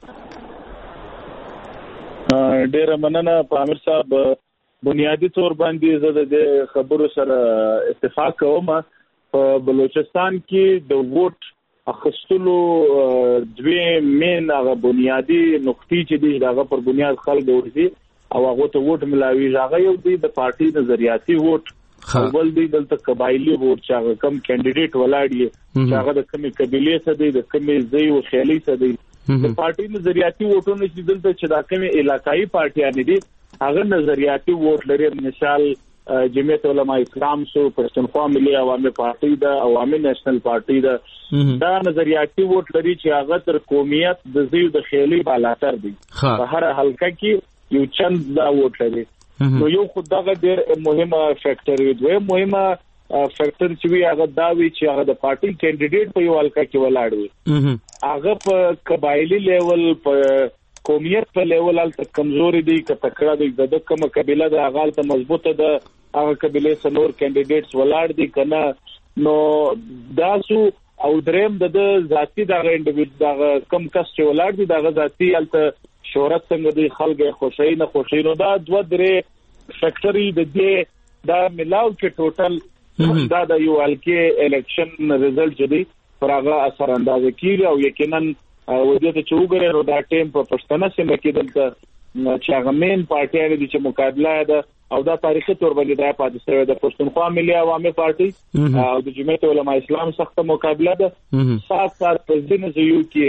ډېره مننه پامیر صاحب بنیادی طور باندې زه د خبرو سره اتفاق کوم په بلوچستان کې د ووټ اخیستلو دوی مین هغه بنیادی نقطې چې دي هغه پر بنیاد خلک ورځي او هغه ته ووټ ملاوي هغه یو دی د پارټي نظریاتي ووټ اول دی دلته قبایلی ووټ چې هغه کم کینډیډیټ ولاړ چې هغه د کومې قبیلې څخه دی د کومې ځای او خیالي څخه دی د پارټي نظریاتي ووټونه چې دلته چې دا کومې علاقايي پارټیان دي هغه نظریاتي ووټ لري مثال جمعیت علماء اسلام سو پښتونخوا ملي عوامي پارټي دا عوامي نېشنل پارټي دا نظریاتي ووټ لري چې هغه تر قومیت د زیو د خیالي بالاتر دي په هر حلقه کې یو چند دا ووټ لري نو یو خدغه ډېر مهمه فیکټر دی مهمه فیکټر چې وی هغه دا وی چې هغه د پارټي کینډیډیټ په یو حلقه کې ولاړ وي هغه په قبایلی لیول په قومیت په لیول الته کمزوري دي که تکړه دي د کومه قبيله د اغال ته مضبوطه ده هغه قبيله سنور کینډیډیټس ولاړ دي کنه نو داسو او دریم د ذاتی دغه انډیویډ دغه کم کس چې ولاړ دي دغه ذاتی الته شهرت څنګه دي خلک خوشی نه خوشی نو دا دوه درې فیکټری د دې دا ملاو کې ټوټل دا د یو الکه الیکشن ریزلټ جدي پر هغه اثر انداز کیږي او یقینا ودې ته چې وګورئ نو دا ټیم په پښتنه سیمه کې دلته چې هغه مین پارټیان دي چې مقابله ده او دا تاریخي تور باندې دا پاتې شوی د پښتونخوا ملي عوامي پارټي او د جمعیت علماء اسلام سخت مقابله ده سات په ځینې ځایو کې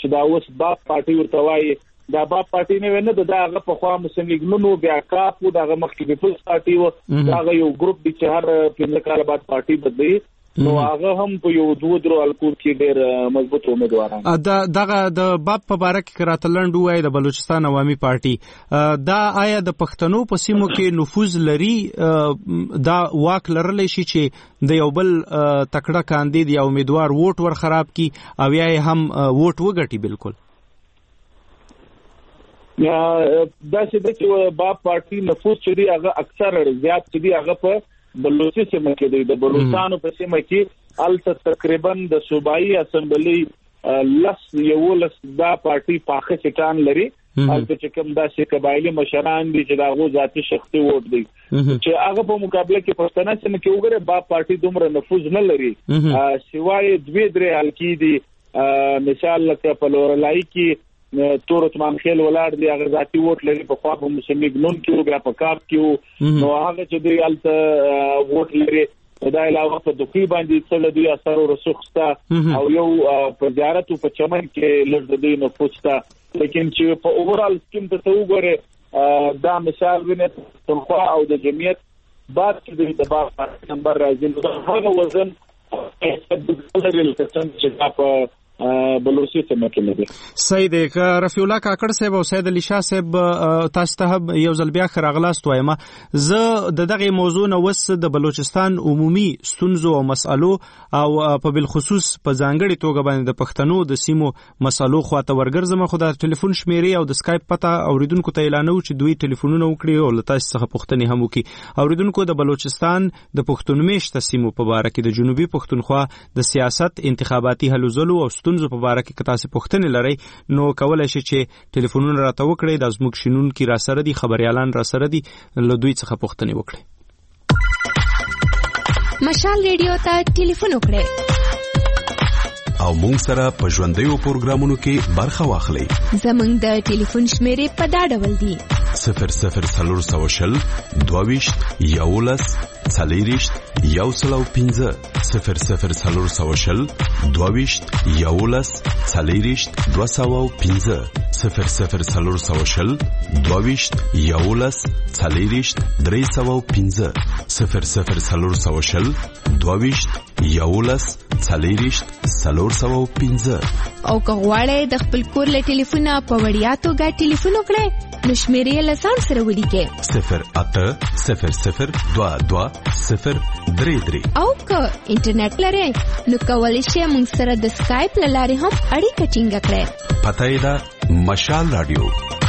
چې دا اوس باب پارټي ورته وایي دا باب پارټي نه ونه دا هغه په خوا مسلم لیگ نو بیا کاپو دا هغه مخکې پیپلز پارټي و دا هغه یو ګروپ دی چې هر 15 کال بعد پارټي بدلی نو هغه هم په یو دوه درو الکور کې ډېر مضبوط امیدواران دغه د باب په باره کې کراتلند وای د بلوچستان عوامي پارټي دا آیا د پښتنو په سیمو کې نفوذ لري دا واک لرلی شي چې د یو بل تکړه کاندید یا امیدوار ووټ ور خراب کی او یا هم ووټ وګټي بالکل یا دا چې باب پارټي نفوذ چې دی هغه اکثر زیات چې دی هغه په بلوچستان سیمه کې دی د بلوچستان په سیمه کې الته تقریبا د صوبایي اسمبلی یولس دا پارټي پاخه سټان لري البته چې کوم دا چې قبایلی مشران دي چې داغو ذاتي شخصي ووټ دی چې هغه په مقابله کې پښتنه سیمه کې وګوره باب پارټي دومره نفوذ نه لري سوای دوی درې حلقې دي مثال لکه په لورلای کې تور عثمان خیل ولاړ دی هغه ذاتي ووټ لري په خوا په مسلم لیگ نون کې بیا په کاپ کې نو هغه چې دی الته ووټ لري دا علاوه په دوی باندې څل دوی اثر او رسوخسته او یو په زیارت او په چمن کې لږ د دې نفوذ لیکن چې په اوورال سکیم ته وګوره دا مثال ویني تنخوا او د جمعیت بعد چې د باب نمبر راځي هغه وزن چې په بلوچستان کې نه دي سید رفیع الله کاکړ صاحب او سید علی شاه صاحب تاسو ته یو ځل بیا خراغلاست وایم زه دغه موضوع نو وس د بلوچستان عمومي ستونزو او مسالو او په بل خصوص په ځانګړي توګه باندې د پښتنو د سیمو مسالو خواته ورګرځم خو د ټلیفون شمیرې او د اسکایپ پته اوریدونکو ته اعلانو چې دوی ټلیفونونه وکړي او تاسو څخه پوښتنې هم وکړي اوریدونکو د بلوچستان د پښتون میشته سیمو په اړه کې د جنوبي پښتونخوا د سیاست انتخاباتي هلو ځلو او ستونزو په اړه کې تاسو پوښتنې لرئ نو کولای شئ چې ټلیفونونه راته وکړئ د زموږ شینونکو را سره دي خبريالان را سره دي له دوی څخه پوښتنې وکړئ مشال ریډیو ته ټلیفون وکړئ او مونږ سره په ژوندۍ پروګرامونو کې برخه واخلئ زمونږ د ټلیفون شمیرې په دا ډول دي 00 22 11 40 115 00 22 11 40 215 00 22 11 40 315 00 22 11 40 315 او کغواړی د خپل کور له ټلیفونه په وړیا توګه ټلیفون وکړئ نو شمیرې له ځان سره ولیکئ 0800 22 033 او که انټرنیټ لرئ نو کولی شئ موږ سره د اسکایپ له لارې هم اړیکه ټینګه کړئ پته یې ده مشال رادیو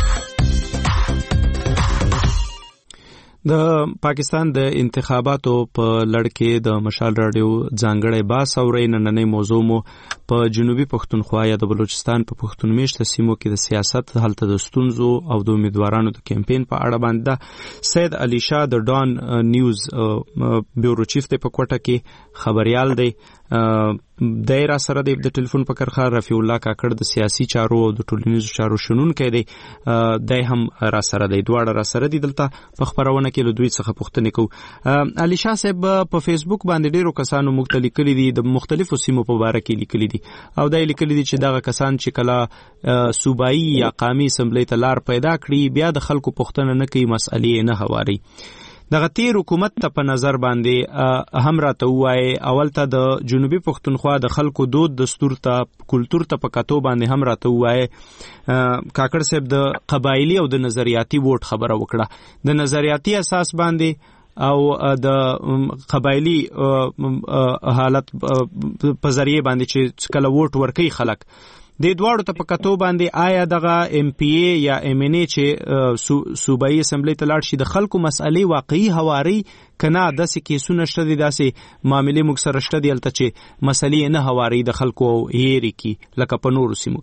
د پاکستان د انتخاباتو په لړ کې د مشال رادیو ځانګړی باس اوري نننې موضوع مو په جنوبي پښتونخوا یا د بلوچستان په پښتون میشته سیمو کې د سیاست حالت د ستونزو او د امیدوارانو د کمپاین په اړه باندې سید علی شاه د ډان نیوز بیورو چیف ته په کوټه کې خبريال دی دایره سره د ټلیفون په کرخه رفیع الله کاکړ د سیاسي چارو او د ټولنیزو چارو شنونکو دی دای هم را سره دی دواړه را سره دي دلته په خبرونه کې له دوی څخه پوښتنه کوو علي شاه صاحب په فیسبوک باندې ډیرو کسانو مختلف کړي دي د مختلفو سیمو په اړه کې لیکلي دي او دای لیکلي دي چې دغه کسان چې کله صوبایي یا قومي اسمبلی ته لار پیدا کړي بیا د خلکو پوښتنه نه کوي مسئلې نه هواري دغه تیر حکومت ته په نظر باندې هم راته وایي اول ته د جنوبي پښتونخوا د خلکو دود دستور ته کلچر ته په کتو باندې هم راته وایي کاکړ صاحب د قبایلی او د نظریاتي ووټ خبره وکړه د نظریاتي اساس باندې او د قبایلی حالت په ذریعہ باندې چې کله ووټ ورکي خلک د دوړو ته په کتو باندې آیا دغه ام پی ای یا ام ان ای چې صوبایي اسمبلی ته لاړ شي د خلکو مسئلې واقعي هواري کنه داسې کیسونه شته دي داسې معاملې موږ سره شته دي الته چې مسئلې نه هواري د خلکو هېري کی لکه په نورو سیمو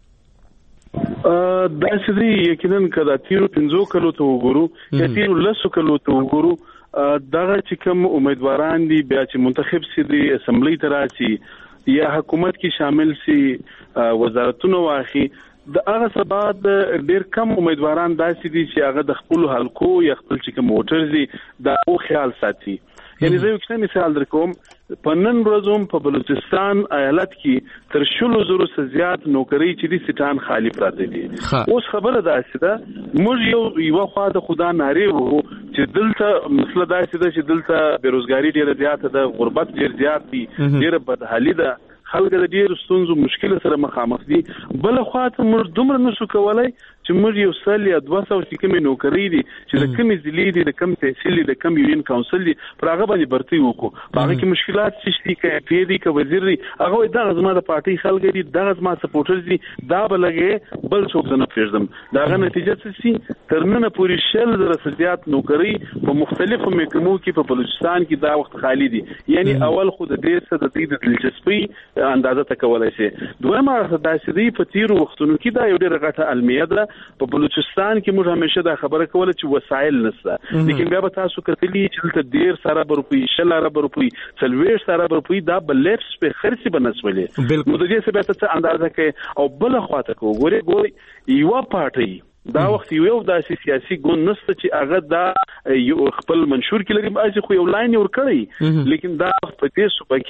کې دا چې یقینا کله تیرو 15 کلو ته وګورو یا تیرو 10 کلو ته وګورو دغه چې کوم امیدواران دي بیا چې منتخب سي د اسمبلی ته راشي یا حکومت کې شامل سي وزارتونو واخی د هغه سبب ډیر کم امیدواران داسې دي چې هغه د خپل حلقو یا خپل چې کوم ووټر دي دا او خیال ساتي یعنی زه یو څه مثال درکوم په نن ورځ په بلوچستان ایالت کې تر 100,000 زیات نوکری چې دي سټان خالی پراته دي. اوس خبره ده چې موږ یو خوا د خدا ناری وو چې دلته مسله دا چې دلته بیروزګاری ډیره زیاته ده، غربت ډیر زیات دي، ډیره بدحالي ده، خلک د ډیر ستونزو مشکل سره مخامخ دي. بل خوا ته موږ دومره نشو کولای چې موږ یو سل یا 200 چې کومې نوکری دي چې د کومې ضلع دي، د کوم تحصیل دي، د کوم یونین کونسل دي، پر هغه باندې برتي وکړو. هغه کې مشکلات چې کې پی دي کې وزیر دي، هغه دغه زما د پارټي خلک دي، دغه زما سپورټرز دي، دا بلګي بل څوک نه پېژدم. داغه نتیجه څه سي تر نن پورې 100,000 زیات نوکری په مختلفو محکمو کې په بلوچستان کې دا وخت خالی دي. یعنی اول خو د دې څه د دې دلچسپي اندازه تکولای شي. دویمه دا چې دی په تیرو وختونو کې دا یو ډېر غټه المیه ده. په بلوچستان کې موږ همیشه دا خبره کوله چې وسایل نشته، لیکن بیا به تاسو کتلی چې تل 1.5 ارب روپۍ 6 ارب روپۍ 40 ارب روپۍ دا بلپس په خرڅ بنسولې. نو د دې څه به څه اندازه کوي او بل خواته کو ګوري یو پارټي دا وخت یو داسې سیاسي ګوند نشته چې هغه دا یو خپل منشور کې لري، اځي خو یو لاین ور کړی، لیکن دا په دې صوبه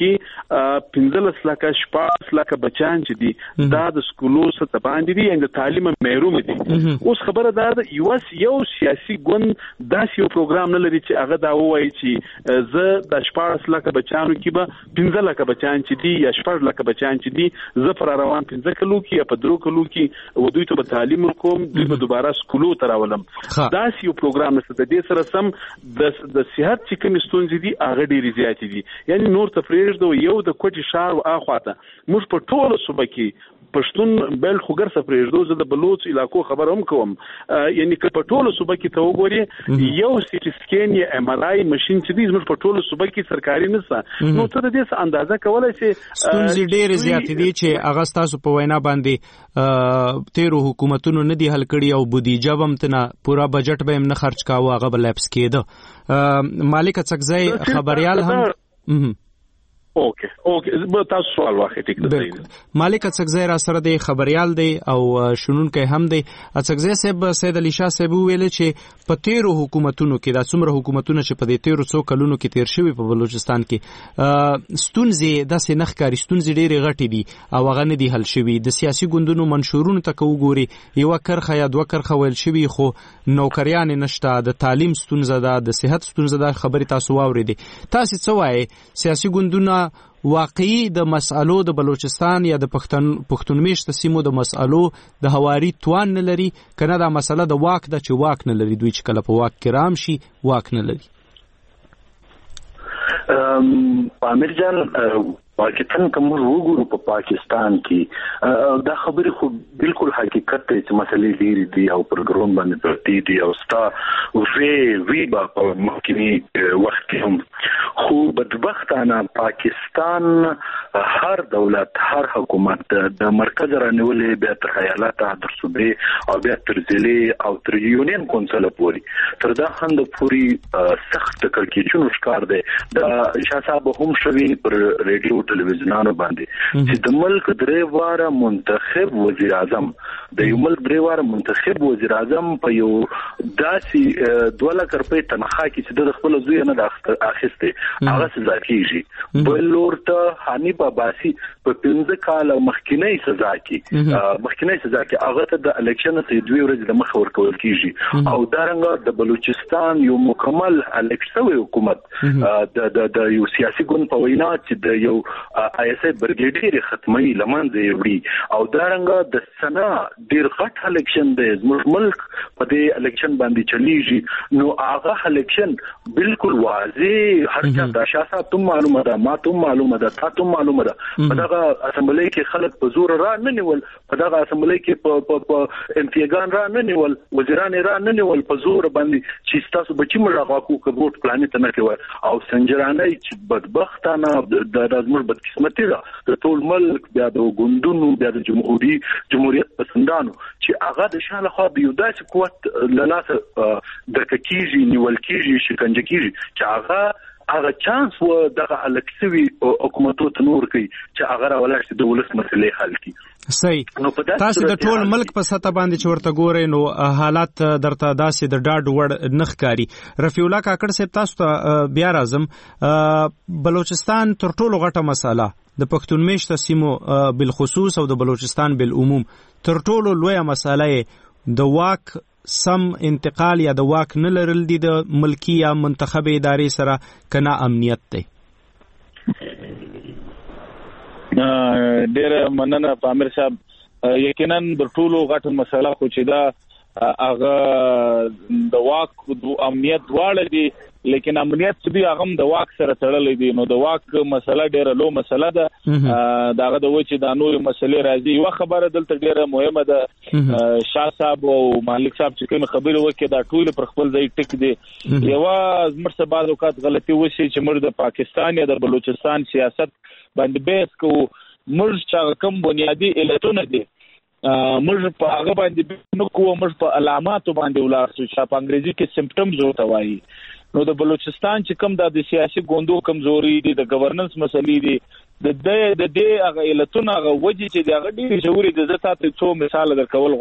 کې 15 لک 14 لک بچان چې دي دا د سکولو څخه باندې دي، یعنی د تعلیم محروم دي. اوس خبره دا ده یو سیاسي ګوند داسې یو پروګرام نه لري چې هغه دا وایي چې زه د 14 لک بچانو کې به 15 لک بچان چې دي یا 14 لک بچان چې دي زه پر روان 15 کلو کې یا په 3 کلو کې و دوی ته به تعلیم ورکوم، دوی دوباره سکولو تراولم. دا یو پروګرام نشته. د دې سره سم د صحت چې کوم ستونزې دي هغه ډېرې زیاتې دي. یعنی نور تفریج دو یو د کوټي شهر او اخواته موږ په ټوله صوبه کې پښتون بل خوګر سفرېږ دو زه د بلوچ علاقو خبر هم کوم. یعنی که په ټوله صوبه کې ته وګورې یو سی ټي سکین یا ام ار آی ماشين چې دې موږ په ټوله صوبه کې سرکاري نشته. نو ته د دې اندازه کولای شې ستونزې ډېرې زیاتې دي چې هغه تاسو په وینا باندې تیرو حکومتونو نه دی حل کړي او بودیجه هم تنه پورا بجټ به هم نه خرج کاوه، هغه به لپس کېده. مالک څکزی خبريال هم اوکے تاسو سوال واخی ټیک ده. مالک څکزی را سره دی، خبريال دی او شنونکي هم دی. څکزی صاحب سید علي شاه صاحب ویل چې په تیرو حکومتونو کې دا څومره حکومتونه چې په دې تیرو څو کلونو کې تیر شوی په بلوچستان کې ستونزې داسې نه ښکاري، ستونزې ډېرې غټې دي او هغه نه دي حل شوي. د سیاسي ګوندونو منشورونو ته که وګوري یوه کرښه یا 2 کرښه ویل شوي، خو نوکریانې نشته، د تعلیم ستونزه ده، د صحت ستونزه ده. خبرې تاسو واورېدې. تاسې څه وایې سیاسي ګوندونه واقعي د مسألو د بلوچستان یا د پښتون میشته سیمو د مسألو د هواري توان نه لري، کنه دا مسله د واک ده چې واک نه لري، دوی چې کله په واک کې رام شي واک نه لري. امیر جان واقعا کوم وګورو په پاکستان کې دا خبره خو بالکل حقیقت ته چې مسلې ډېری دي او پروګرام باندې پرتی دي او ستا وی با په مخکې وخت هم خو بدبختانه پاکستان هر دولت هر حکومت د مرکز رانیولې بیا تر ایالت تر صوبې او بیا تر ضلع او تر یونین کونسل پورې تر دا خند پورې سخت کړکېچونو ښکار دی. د شاه صاحب هم شوی پر ریډیو ټلویزیونانو باندې چې د ملک 3 واره منتخب وزیر اعظم د یو ملک 3 واره منتخب وزیر اعظم په یو داسې 2 لک روپۍ تنخواه کې چې د خپل زوی نه د اخیسته هغه سزا کیږي. بل لور ته حنیف عباسي په 15 کال مخکینی سزا کې هغه ته د الیکشن ته 2 ورځې د مخ ورکول کیږي. او دارنګه د بلوچستان یو مکمل الیکشن حکومت د یو سیاسي ګوند په وینا چې د یو آی اس ای برګیډیر ختمي لمنځه یوړي او دارنګه د سنا ډیر غټ الیکشن دی زموږ ملک په دې الیکشن باندې چلیږي. نو هغه الیکشن بالکل واضح هر چا د شاسه تم معلومه ده، ما تم معلومه ده، تا تم معلومه ده. په دغه اسمبلی کې خلک په زور را نه نیول، په دغه اسمبلی کې په امتیاګان را نه نیول، وزیران را نه نیول په زور باندې چې تاسو بچی مړه واکو کبوټ پلان ته نه کوي او سنجرانه چې بدبختانه د زموږ بدقسمتي ده د ټول ملک بیا د ګوندونو بیا د جمهوریت پسندانو چې هغه د شاله خو د یو داسې قوت له لاسه درکېږي نیول کېږي شکنجه کېږي چې هغه چانس و دغه الکسوي حکومتو ته نور کوي چې هغه راولای شي د ولس مسلې حل کړي. صحیح. تاسو د ټول ملک په سطح باندې چې ورته ګورئ نو حالات درته داسې د ډاډ وړ نه ښکاري. رفیع الله کاکړ صاحب تاسو ته بیا راځم. بلوچستان تر ټولو غټه مسله د پښتون میشته سیمو بالخصوص او د بلوچستان بالعموم تر ټولو لویه مسله د واک سم انتقال یا د واک نه لرل دي د ملکی یا منتخب ادارې سره کنا امنیت دی. ډېر مننه پامیر صاحب. یقینا د ټولو غټه مسله خو چې دا هغه د واک امنیت واړه دي، لیکن امنیت چې دی هغه د واک سره تړلې دي. نو د واک مسله ډېره لو مسله ده. داغه د وچې د نور مسلې راځي. یو خبره دلته ډېره مهمه ده، شاه صاحب او مالک صاحب چې کوم خبره وکړي دا ټول پر خپل ځای ټک دي. یو زمر څه بعد وخت غلطي وشي چې موږ د پاکستان یا د بلوچستان سیاست باندې بیس کو موږ چې کوم بنیادی علتونه دي موږ په هغه باندې نو کوو، موږ په علاماتو باندې ولار شو چې په انګریزي کې سمپټمز وته وایي. نو د بلوچستان چې کوم د سیاسي ګوندو کمزوري دي، د گورننس مسلې دي، د دې هغه علتونه هغه وجې چې د هغه ډېری جوړې د زړه څو مثال درکول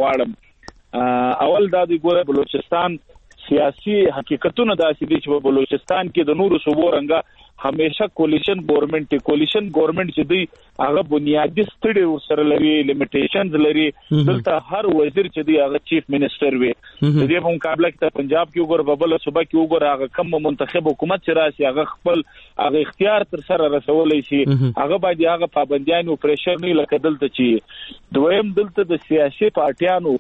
غواړم. اول دا دی ګوره بلوچستان سیاسي حقیقتونه داسې دي چې په بلوچستان کې د نورو صوبو رنګه همیشه کولیشن ګورنمنت چې دی هغه بنیادی ستړي سره لري، لیمیټیشنز لري. دلته هر وزیر چې دی هغه چیف منسٹر وي. د دې په مقابله کې پنجاب کې وګور، په بل صوبه کې وګور، هغه کم منتخب حکومت چې راشي هغه خپل هغه اختیار تر سره رسولای شي. هغه باندې هغه پابندیان او پریشر نه لکه دلته چې دویم دلته د سیاسي پارټیانو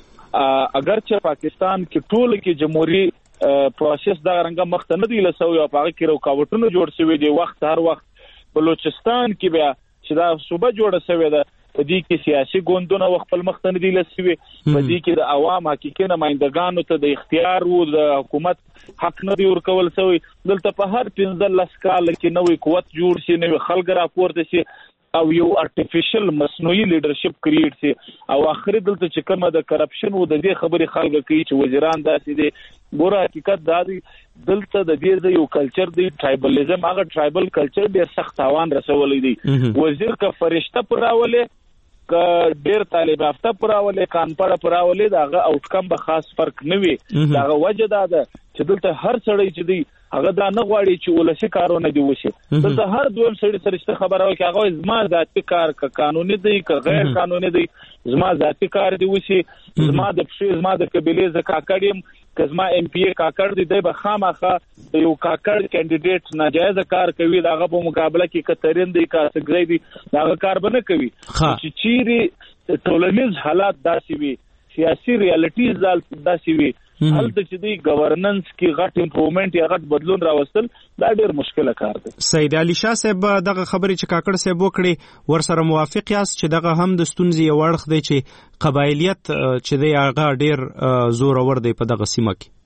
اگر چې پاکستان کې ټول کې جمهوریت پروسس دا رنګه مخته نه دی لسوي او هغه کې رکاوټونه جوړ شوي دي. هر وخت بلوچستان کې بیا چې دا صوبه جوړه شوې ده په دې کې سیاسي ګوندونه خپل مخته نه دی لسوي، په دې کې د عوام حقیقي نمائندګانو ته د اختیار او د حکومت حق نه دی ورکول شوی. دلته په هر 15 کال کې نوې قوت جوړ شي، نوې خلک راپورته شي او یو ارتفیشل مصنوعي لیډرشپ کریټ شي. او اخر دلته چې کومه د کرپشن او د دې خبرې خلک کوي چې وزیران داسې دي. ګوره حقیقت دا دی دلته د دې یو کلچر دی ټرایبلیزم، هغه ټرایبل کلچر ډېر سخت تاوان رسولې دی. وزیر کا فرشته پراولې ک ډېر طالب یافته پراولې کانپړه پراولې داغه آوټکم به خاص فرق نه وي. داغه وجه دا ده چې دلته هر سړی چې دی هغه دا نه غواړي چې ولسی کارونه دی وشي. دلته هر دویم سړی سره خبره وکړي هغه زما ذاتي کار ک قانوني دی ک غیر قانوني دی، زما ذاتي کار دی وشي، زما د پښې زما د قبيله ز کاکړیم که زما ام پی ای کاکړ دی به خامخه یو کاکړ کینډیډیټ ناجایز کار کوي داغه په مقابله کې کترین دی کا سګری دی داغه کار به نه کوي. چې چیرې ټولنیز حالات داسي وي، سیاسي ریالټیز داسي وي، هلته چې دی گورننس کې غټ امپروومنت یا غټ بدلون راوستل دا ډېر مشکله کار دی. سید علي شاه صاحب دغه خبرې چې کاکړ صاحب وکړي ورسره موافق یاست چې دغه هم د ستونزې یو اړخ دی چې قبایلیت چې دی هغه ډېر زورور دی په دغه سیمه کې؟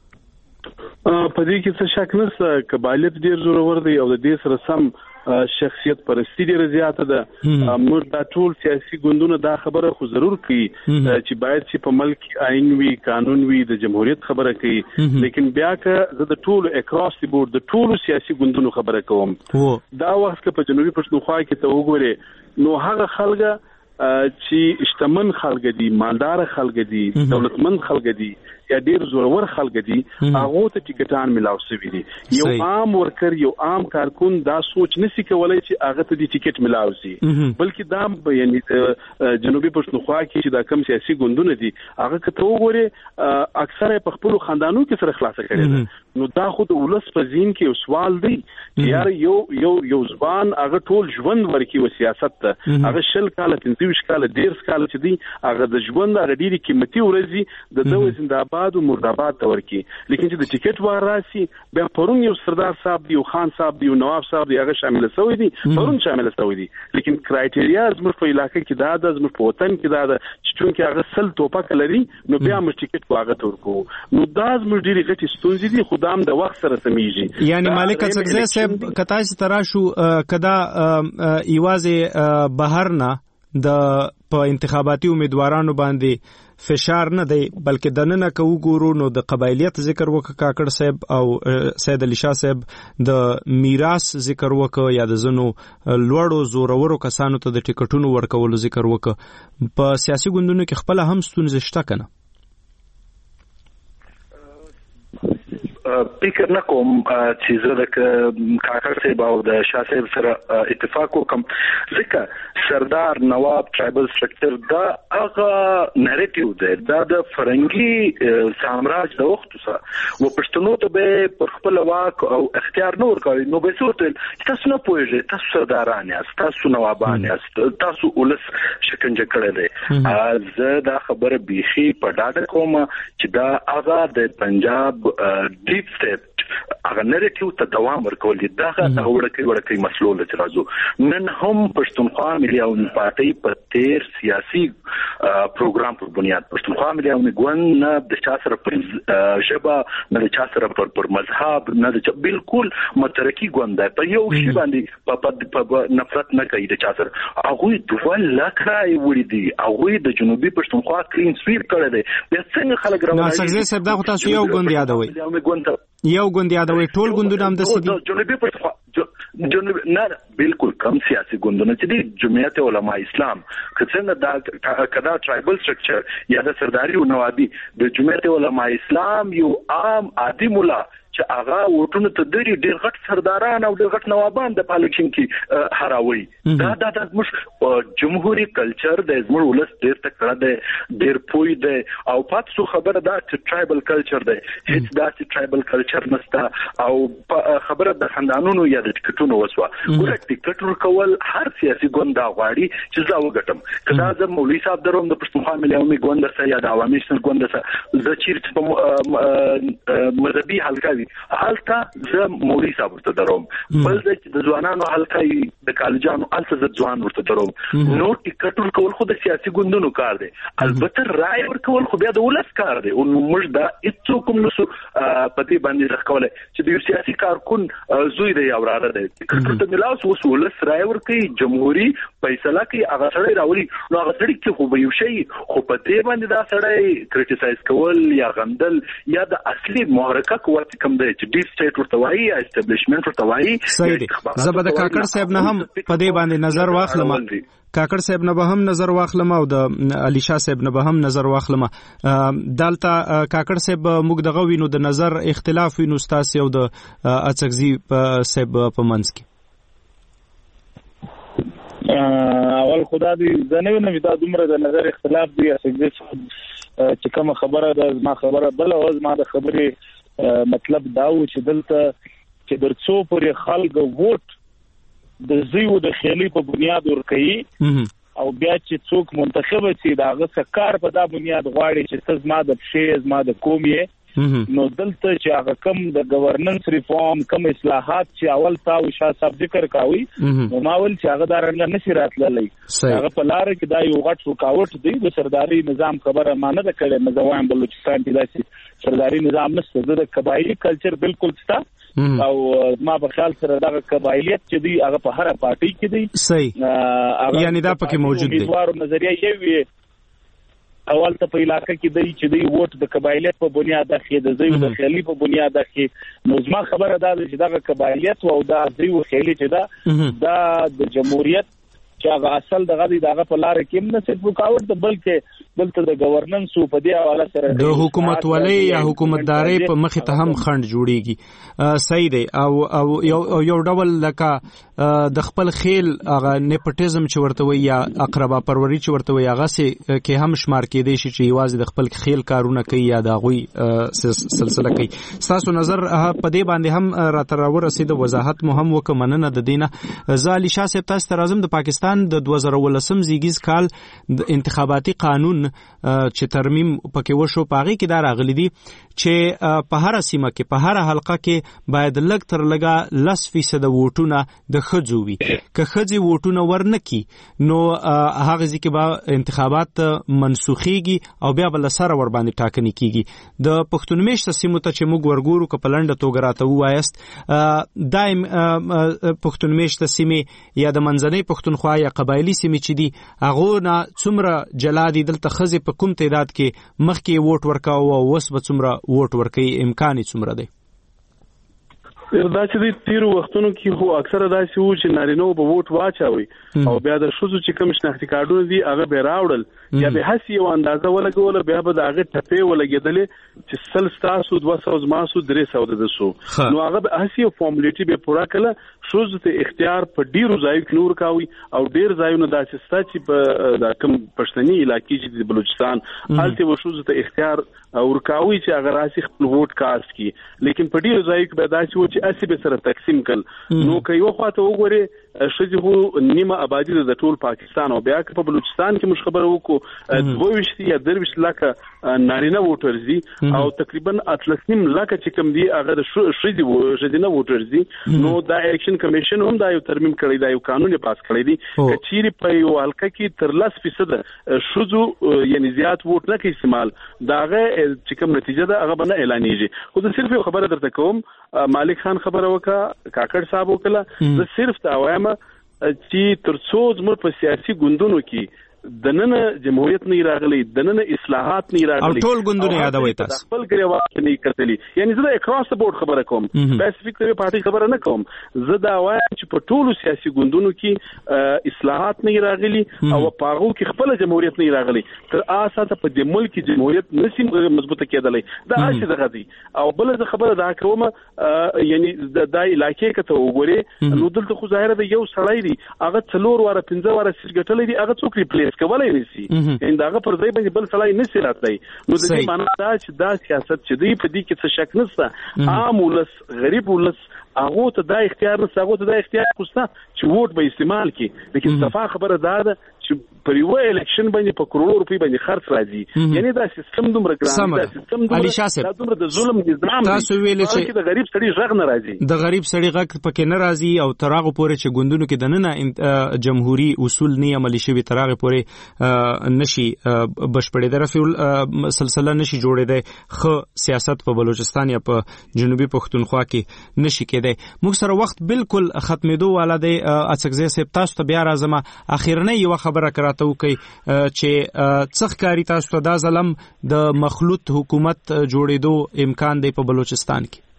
په دې کې څه شک نشته، قبایلیت ډېر زورور دی او د دې سره سم شخصیت پرستی ډېر زیاته ده. موږ دا ټول سیاسي ګوندونه دا خبره خو ضرور کوي چې باید چې په ملک آئین وي، قانون وي، د جمهوریت خبره کوي. لیکن بیا که زه د ټولو اکراس دی بورډ د ټولو سیاسي ګوندونو خبره کوم، دا وخت که په جنوبي پښتونخوا کې ته وګورې نو هغه خلک چې شتمن خلک دي، مالدار خلک دي، دولتمند خلک دي یا ډیر زورور خلک دي هغه ته ټیکټان ملاو شوی دي. یو عام ورکر یو عام کارکون دا سوچ نسی کولای چې هغه ته د ټیکټ ملاو شي، بلکې دا یعنی جنوبي پښتونخوا کې چې دا کم سیاسي ګوندونه دي هغه کته وګوره اکثره په خپل خاندانو کې سره خلاصه کړي. نو دا خو د ولس په ذهن کې یو سوال دی چې یار یو ځوان هغه ټول ژوند ورکی و سیاست ته هغه شل کال 15 کال 10 کال چې دی هغه د ژوند هغه ډیری قیمتي ورځي د دوه زنداباد او مرداباد ته ورکی. لیکن چې د ټیکټ وار راسي بیا پرون یو سردار صاحب دی، یو خان صاحب دی، یو نواب صاحب دی هغه شامل شوی دي، پرون شامل شوی دي. لیکن کرایټیریا زموږ په علاقې کې دا د زموږ په وطن کې دا د چې چونکه هغه سل توپک لري نو بیا موږ ټیکټ واغه تورکو. نو دا زموږ ډیری غټي ستونزې دي، خدام د وخت سره سمېږي. یعنی مالک اڅکزی صاحب کتا چې تراشو کدا ایوازه بهر نه د په انتخاباتي امیدوارانو باندې فشار نه دی بلکې د نن کو ګورو نو د قبایلیت ذکر وک کاکړ صاحب او سید علي شاه صاحب د میراث ذکر وک یا د زنو لوړو زورورو کسانو ته د ټیکټونو ورکولو ذکر وک په سیاسي ګوندونو کې خپل هم ستونزې شته کنه فکر نه کوم چې زه د کاکړ صاحب او د شاه صاحب سره اتفاق وکم ځکه سردار نواب ټرایبل سټرکچر دا هغه نریټیو دی دا د فرنګي سامراج د وخت سره و پښتنو ته به پر خپل واک او اختیار نور کوي نو به صورت تاسو نه پوهیږئ تاسو سرداران یاست تاسو نوابان یاست تاسو ولس شکنجه کړی دی زه دا خبره بیخي په ډاډه کوم چې دا هغه د پنجاب ډیپ سټیټ هغه نریټیو ته دوام ورکول دي دا هغه وړکې مسلول چې راځو نن هم پښتونخوا ملي او پارټي په تیر سیاسي پروګرام په بنیاد پښتونخوا ملي او ګوند نه د چا سره پر شبا نه د چا سره پر مذهب نه د بالکل مترکی ګوند دی په یو شی باندې په نفرت نه کوي د چا سره هغه دوه لکه وړي دي هغه د جنوبي پښتونخوا کلین سویپ کړی دی د څنګه خلک راوړي نو څنګه صاحب دا تاسو یو ګوند یادوي یو ګوند یادوي ټول ګوندونه هم د سدي جنوبي پښتونخوا جنوبي نه بالکل کم سیاسي ګوندونه چې دي جمعیت علماء اسلام څنګه دا کدا ټرایبل سټرکچر یا د سرداري او نوابي د جمعیت علماء اسلام یو عام عادي مولا چې هغه وټونو ته ډېر غټ سرداران او ډېر غټ نوابان د پالیټیشن کې هراوي دا د موږ جمهوریت کلچر د زموږ ولس ډېر تکړه دی ډېر پوي دی او پاتې سو خبره دا چې ټرایبل کلچر دی هیڅ دا چې ټرایبل کلچر نشته او خبره د خاندانونو یا د ټیکټونو وسوه ګوره ټیکټ ورکول هر سیاسي ګوند دا غواړي چې زه وګټم کله زه مولوي صاحب دروم د پښتونخوا ملي عوامي ګوند سره یا د عوامي شنل ګوند سره زه چیرته په مذهبي حلقه حالته زه مولوي صاحب ورته دروم بل د ځوانانو حلقه د کالجانو الته زه ځوان ورته دروم نو ټیکټ ورکول خو د سیاسي ګوندونو کار دی البته رائے ورکول خو بیا د ولس کار دی او موږ دا هیڅوک هم نشو په دې باندې راکولای چې د سیاسي کارکون زوی دی او راځي دی ټیکټ ته ملاوس ولس رائے ورکوي جمهوریت فیصله کوي هغه سړی راولي نو هغه سړی کې خو به یو شی خو په دې باندې دا سړی کریټیسایز کول یا غندل یا د اصلي محرکه قوت کم دی چې ډیپ سټیټ ورته وایي یا اسټابلیشمنت ورته وایي صحیح دی زبر د کاکړ صاحب نه هم په دې باندې نظر واخلم کاکړ صاحب نه به هم نظر واخلم او د علي شاه صاحب نه به هم نظر واخلم دلته کاکړ صاحب موږ دغه وینو د نظر اختلاف وینو ستاسو او د اڅکزي صاحب په منځ کې اول خدا دې زنه نه ودا دومره د نظر اختلاف دی چې کوم خبره د ما خبره بل او ما د خبرې مطلب داو چې دلته چې درڅو پورې خلک ووټ د زیو د خیالي په بنیاد ورکړي او بیا چې څوک منتخب شي دا غوښه کار په دا بنیاد غواړي چې تاسو ما د پښې زما د قومي نو دلته چې هغه کم د گورننس ریفارم کم اصلاحات چې اول تاسو شاه صاحب ذکر کاوي نو ماول چې هغه دارنګ نشي راتللی هغه په لار کې دا یو غټ رکاوټ دی د سرداري نظام خبره مانه ده کړي مزوایم بلوچستان کې داسې سرداري نظام نشته د قبایلی کلچر بالکل ستا او ما په خیال سره دا قبایلیت چې دی هغه په هر پارټي کې دی صحیح یعنی دا پکې موجود دی امیدوارو نظریه یوي اول ته په علاقې کې دی چې دی ووټ د قبایلیت په بنیاد اخی د زیو د خیالي په بنیاد اخی نو زما خبره دا چې دا قبایلیت او دا زیو خیالي چې دا د جمهوریت چې هغه اصل دغه په لار کې نه څه رکاوټ ده بلکې د گورننس په دې حواله سره د حکومت ولې یا حکومتداري په مخ ته هم خند جوړيږي صحیح دی او یو ډول لکه د خپل خیل هغه نیپوټیزم چې ورته وي یا اقربا پروری چې ورته وي هغه سي کې هم شمار کېدی شي چې یوازې د خپل خیل کارونه کوي یا د غوي سلسله کوي تاسو نظر په دې باندې هم راتراور رسید وضاحت مهم وکمننه د دینه زالي شاه صاحب تاسو ترازم د پاکستان د 2018 زیږیز کال د انتخاباتي قانون چې ترمیم پکې وشو پاغي کې دا راغلي دي چې په هر سیمه کې په هر حلقه کې باید لږ تر لږه 10% ووټونه د خځو وي که خځې ووټونه ورنکي نو هغه ځکه به انتخابات منسوخيږي او بیا بل سره ور باندې ټاکنې کیږي د پښتونمېشت سیمو ته چې موږ ورګورو کپلند توګه راته وایست دایم پښتونمېشت سیمه یا د منځنۍ پښتونخوا یا قبایلی سیمې چې دي هغه نه څومره جلا دي دلته خزي په کوم تعداد کې مخکې ووټ ورکاو او اوس به څومره ووټ ورکوي امکان یې څومره دی؟ دا چې د تیرو وختونو کې خو اکثره داسې وو چې نارینه به ووټ واچوي او بیا د ښځو چې کوم شناختي کارډونه دي هغه به راوړل یا به هسې یو اندازه ولګول بیا به د هغه ټپې ولګېدلې چې سل ستاسو 200 زماسو 300 د سو نو هغه به هسې یو فارملیټي به پوره کړه ښځو ته اختیار په ډیرو ځایو کې نور کاوي او ډیر ځایونه داسې ستا چې په د کوم پښتني علاقې چې د بلوچستان هلته و ښځو ته اختیار ورکاوي چې هغه راسي خپل ووټ کاست کی لیکن په ډیرو ځایو کې به داسې و چې اسی به سره تقسیم کړ نو که یو خواته وګوري ښځې خو نیمه آبادي د ټول پاکستان او بیا که په بلوچستان کې موږ خبره وکړو 22 یا 23 لکه نارینه ووټرز دي او تقریبا 13 لکه چې کوم دي هغه د ښځې ووټرز دي نو دا الیکشن کمیشن هم دا یو ترمیم کړی دا یو قانون پاس کړی دی چې چیرې په یو حلقه کې تر 10% ښځو یعنی زیات ووټ نه کوي استعمال داغه چې کوم نتیجه ده هغه به نه اعلانېږي خو زه صرف یو خبره درته کوم مالک خان خبره وکړه کاکړ صاحب وکړه زه صرف دا وایم چې ترڅو زموږ په سیاسي ګوندونو کې دننه جمهوریت نه راغلي دننه اصلاحات نه راغلي او ټول ګوندونه یادوي تاسو خپل ګریوات نه کتلی یعنی زه د اکراس د بورډ خبره کوم سپیسیفیک د پارټي خبره نه کوم زه دا وایم چې په ټولو سیاسي ګوندونو کې اصلاحات نه راغلي او په هغه کې خپل جمهوریت نه راغلي تر اساسه په د ملک جمهوریت نسیم مضبوطه کېدلې دا اشه دغه دي او بل زه خبره دا کوم یعنی د علاقې کته وګوري نو دلته خو ظاهره د یو سړی دی هغه 4 واره 15 واره سیټ ګټلې دي هغه څوک ریپلیس کولای نشي ان داغه پر ځای باندې بل سړی نشي راتلی نو د دې معنی دا چې دا سیاست چې دی په دې کې څه شک نشته عام ولس غریب ولس هغه ته دا اختیار نشته هغه ته دا اختیار کوسته چې ووټ به استعمال کړي لیکن صفه خبره ده چې پر یو الیکشن باندې په کروڑو روپۍ باندې خرڅ راځي یعنی دا سیستم دومره ګران دا سیستم دومره د ظلم نظام تاسو ویل چې د غریب سړي غږ نه راځي د غریب سړي غږ پکې نه راځي او تراغه پورې چې ګوندونو کې دننه جمهوریت اصول نه عملي شوی تراغه پورې نشي بشپړې درفي سلسله نشي جوړېده خو سیاست په بلوچستان یا په جنوبي پښتونخوا کې نشي کېده موږ سره وخت بالکل ختمېدو والا دی اڅکزی صاحب تاسو ته بیا راځم اخیرنۍ یو خبره کراته وکي چې څخکاری تاسو ته دا ظلم د مخلوط حکومت جوړېدو امکان دی په بلوچستان کې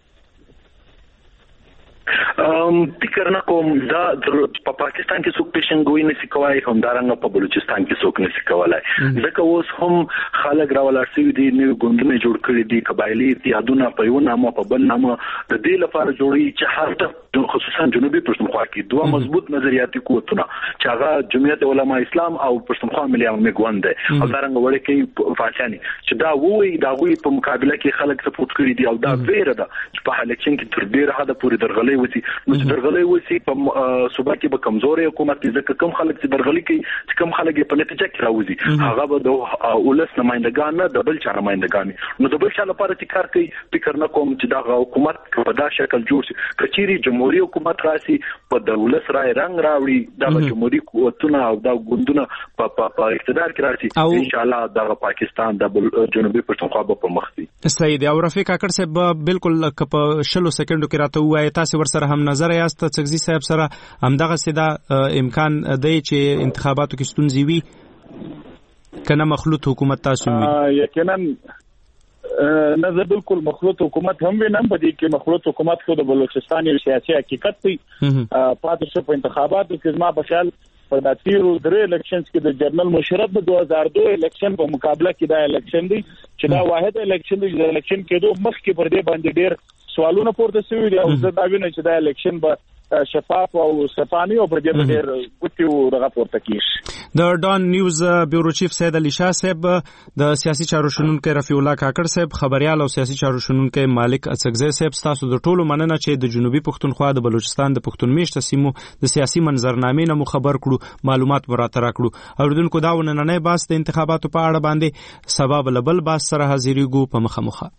فکر نه کوم دا په پاکستان کې څوک پیشنګوئی نشي کولای هم دارنګ په بلوچستان کې څوک نشي کولای ځکه اوس هم خلک راولار شوی دي نو ګوندونه جوړ کړی دي قبایلی اتحادونه په یو نامه په بل نامه د دې لپاره جوړي چې هر خصوصا جنوبي پښتونخوا کې دوه مضبوط نظریاتي قوتونه چې هغه جمعیت علما اسلام او پښتونخوا ملي عوامي ګوند او دارنګ وړي کې فاچاني چې دا وایي دا وایي په مقابله کې خلک سپورټ کړی دي او دا ویره ده چې په الیکشن کې تر ډیره حد پورې درغلي وسی نو چې درغلي وسی په صوبه کې به کمزوري حکومت دي ځکه کم خلک چې درغلي کوي چې کم خلک په نتیجه کې راوځي هغه به د ولس نمائندگان نه د بل چا نمائندگان نو د بل چا لپاره چې کار کوي فکر نه کوم چې دا حکومت په دا شکل جوړ شي کچيري جمهوریت حکومت راسي په دولت رای رنگ راوړي دا جمهوریت قوتونه او دا ګوندونه په اقتدار کې راسي ان شاء الله دا پاکستان د جنوبي پښتونخوا په مخ دي سید او رفیق کاکړ صاحب بالکل په 60 سکندو کې راته وایي تاسو ورسره هم نظر یاست څکزي صاحب سره همدغه سیده امکان دی چې انتخاباتو کې ستونزې وي کنه مخلوط حکومت تاسو وي یقینا نه زه بالکل مخلوط حکومت هم وینم په دې کې مخلوط حکومت خو د بلوچستان یو سیاسي حقیقت دی پاتې شو په انتخاباتو کې زما په خیال په داتیرو درې الیکشنز کې د جنرال مشرف د 2002 الیکشن په مقابله کې دا الیکشن دی چې دا واحد الیکشن دی د الیکشن کېدو مخکې پر دې باندې ډېر سوالونه پورته شوي دي او زه دا وینم چې دا الیکشن به شفاف او صفاني او پر دې ډېر ګټي او راپورته کیږي د ډان نیوز بیورو چیف سید علي شاه صاحب د سیاسي چارو شنونکو رفیع الله کاکړ صاحب خبريال او سیاسي چارو شنونکو مالک اڅکزی صاحب تاسو د ټولو مننه چې د جنوبي پښتونخوا د بلوچستان د پښتون میشته سیمو د سیاسي منظرنامې نه خبر کړو معلومات ورته راکړو اوردونکو دا ونننې باس د انتخاباتو په اړه باندې سبب لبل باس سره حاضرېږو په مخه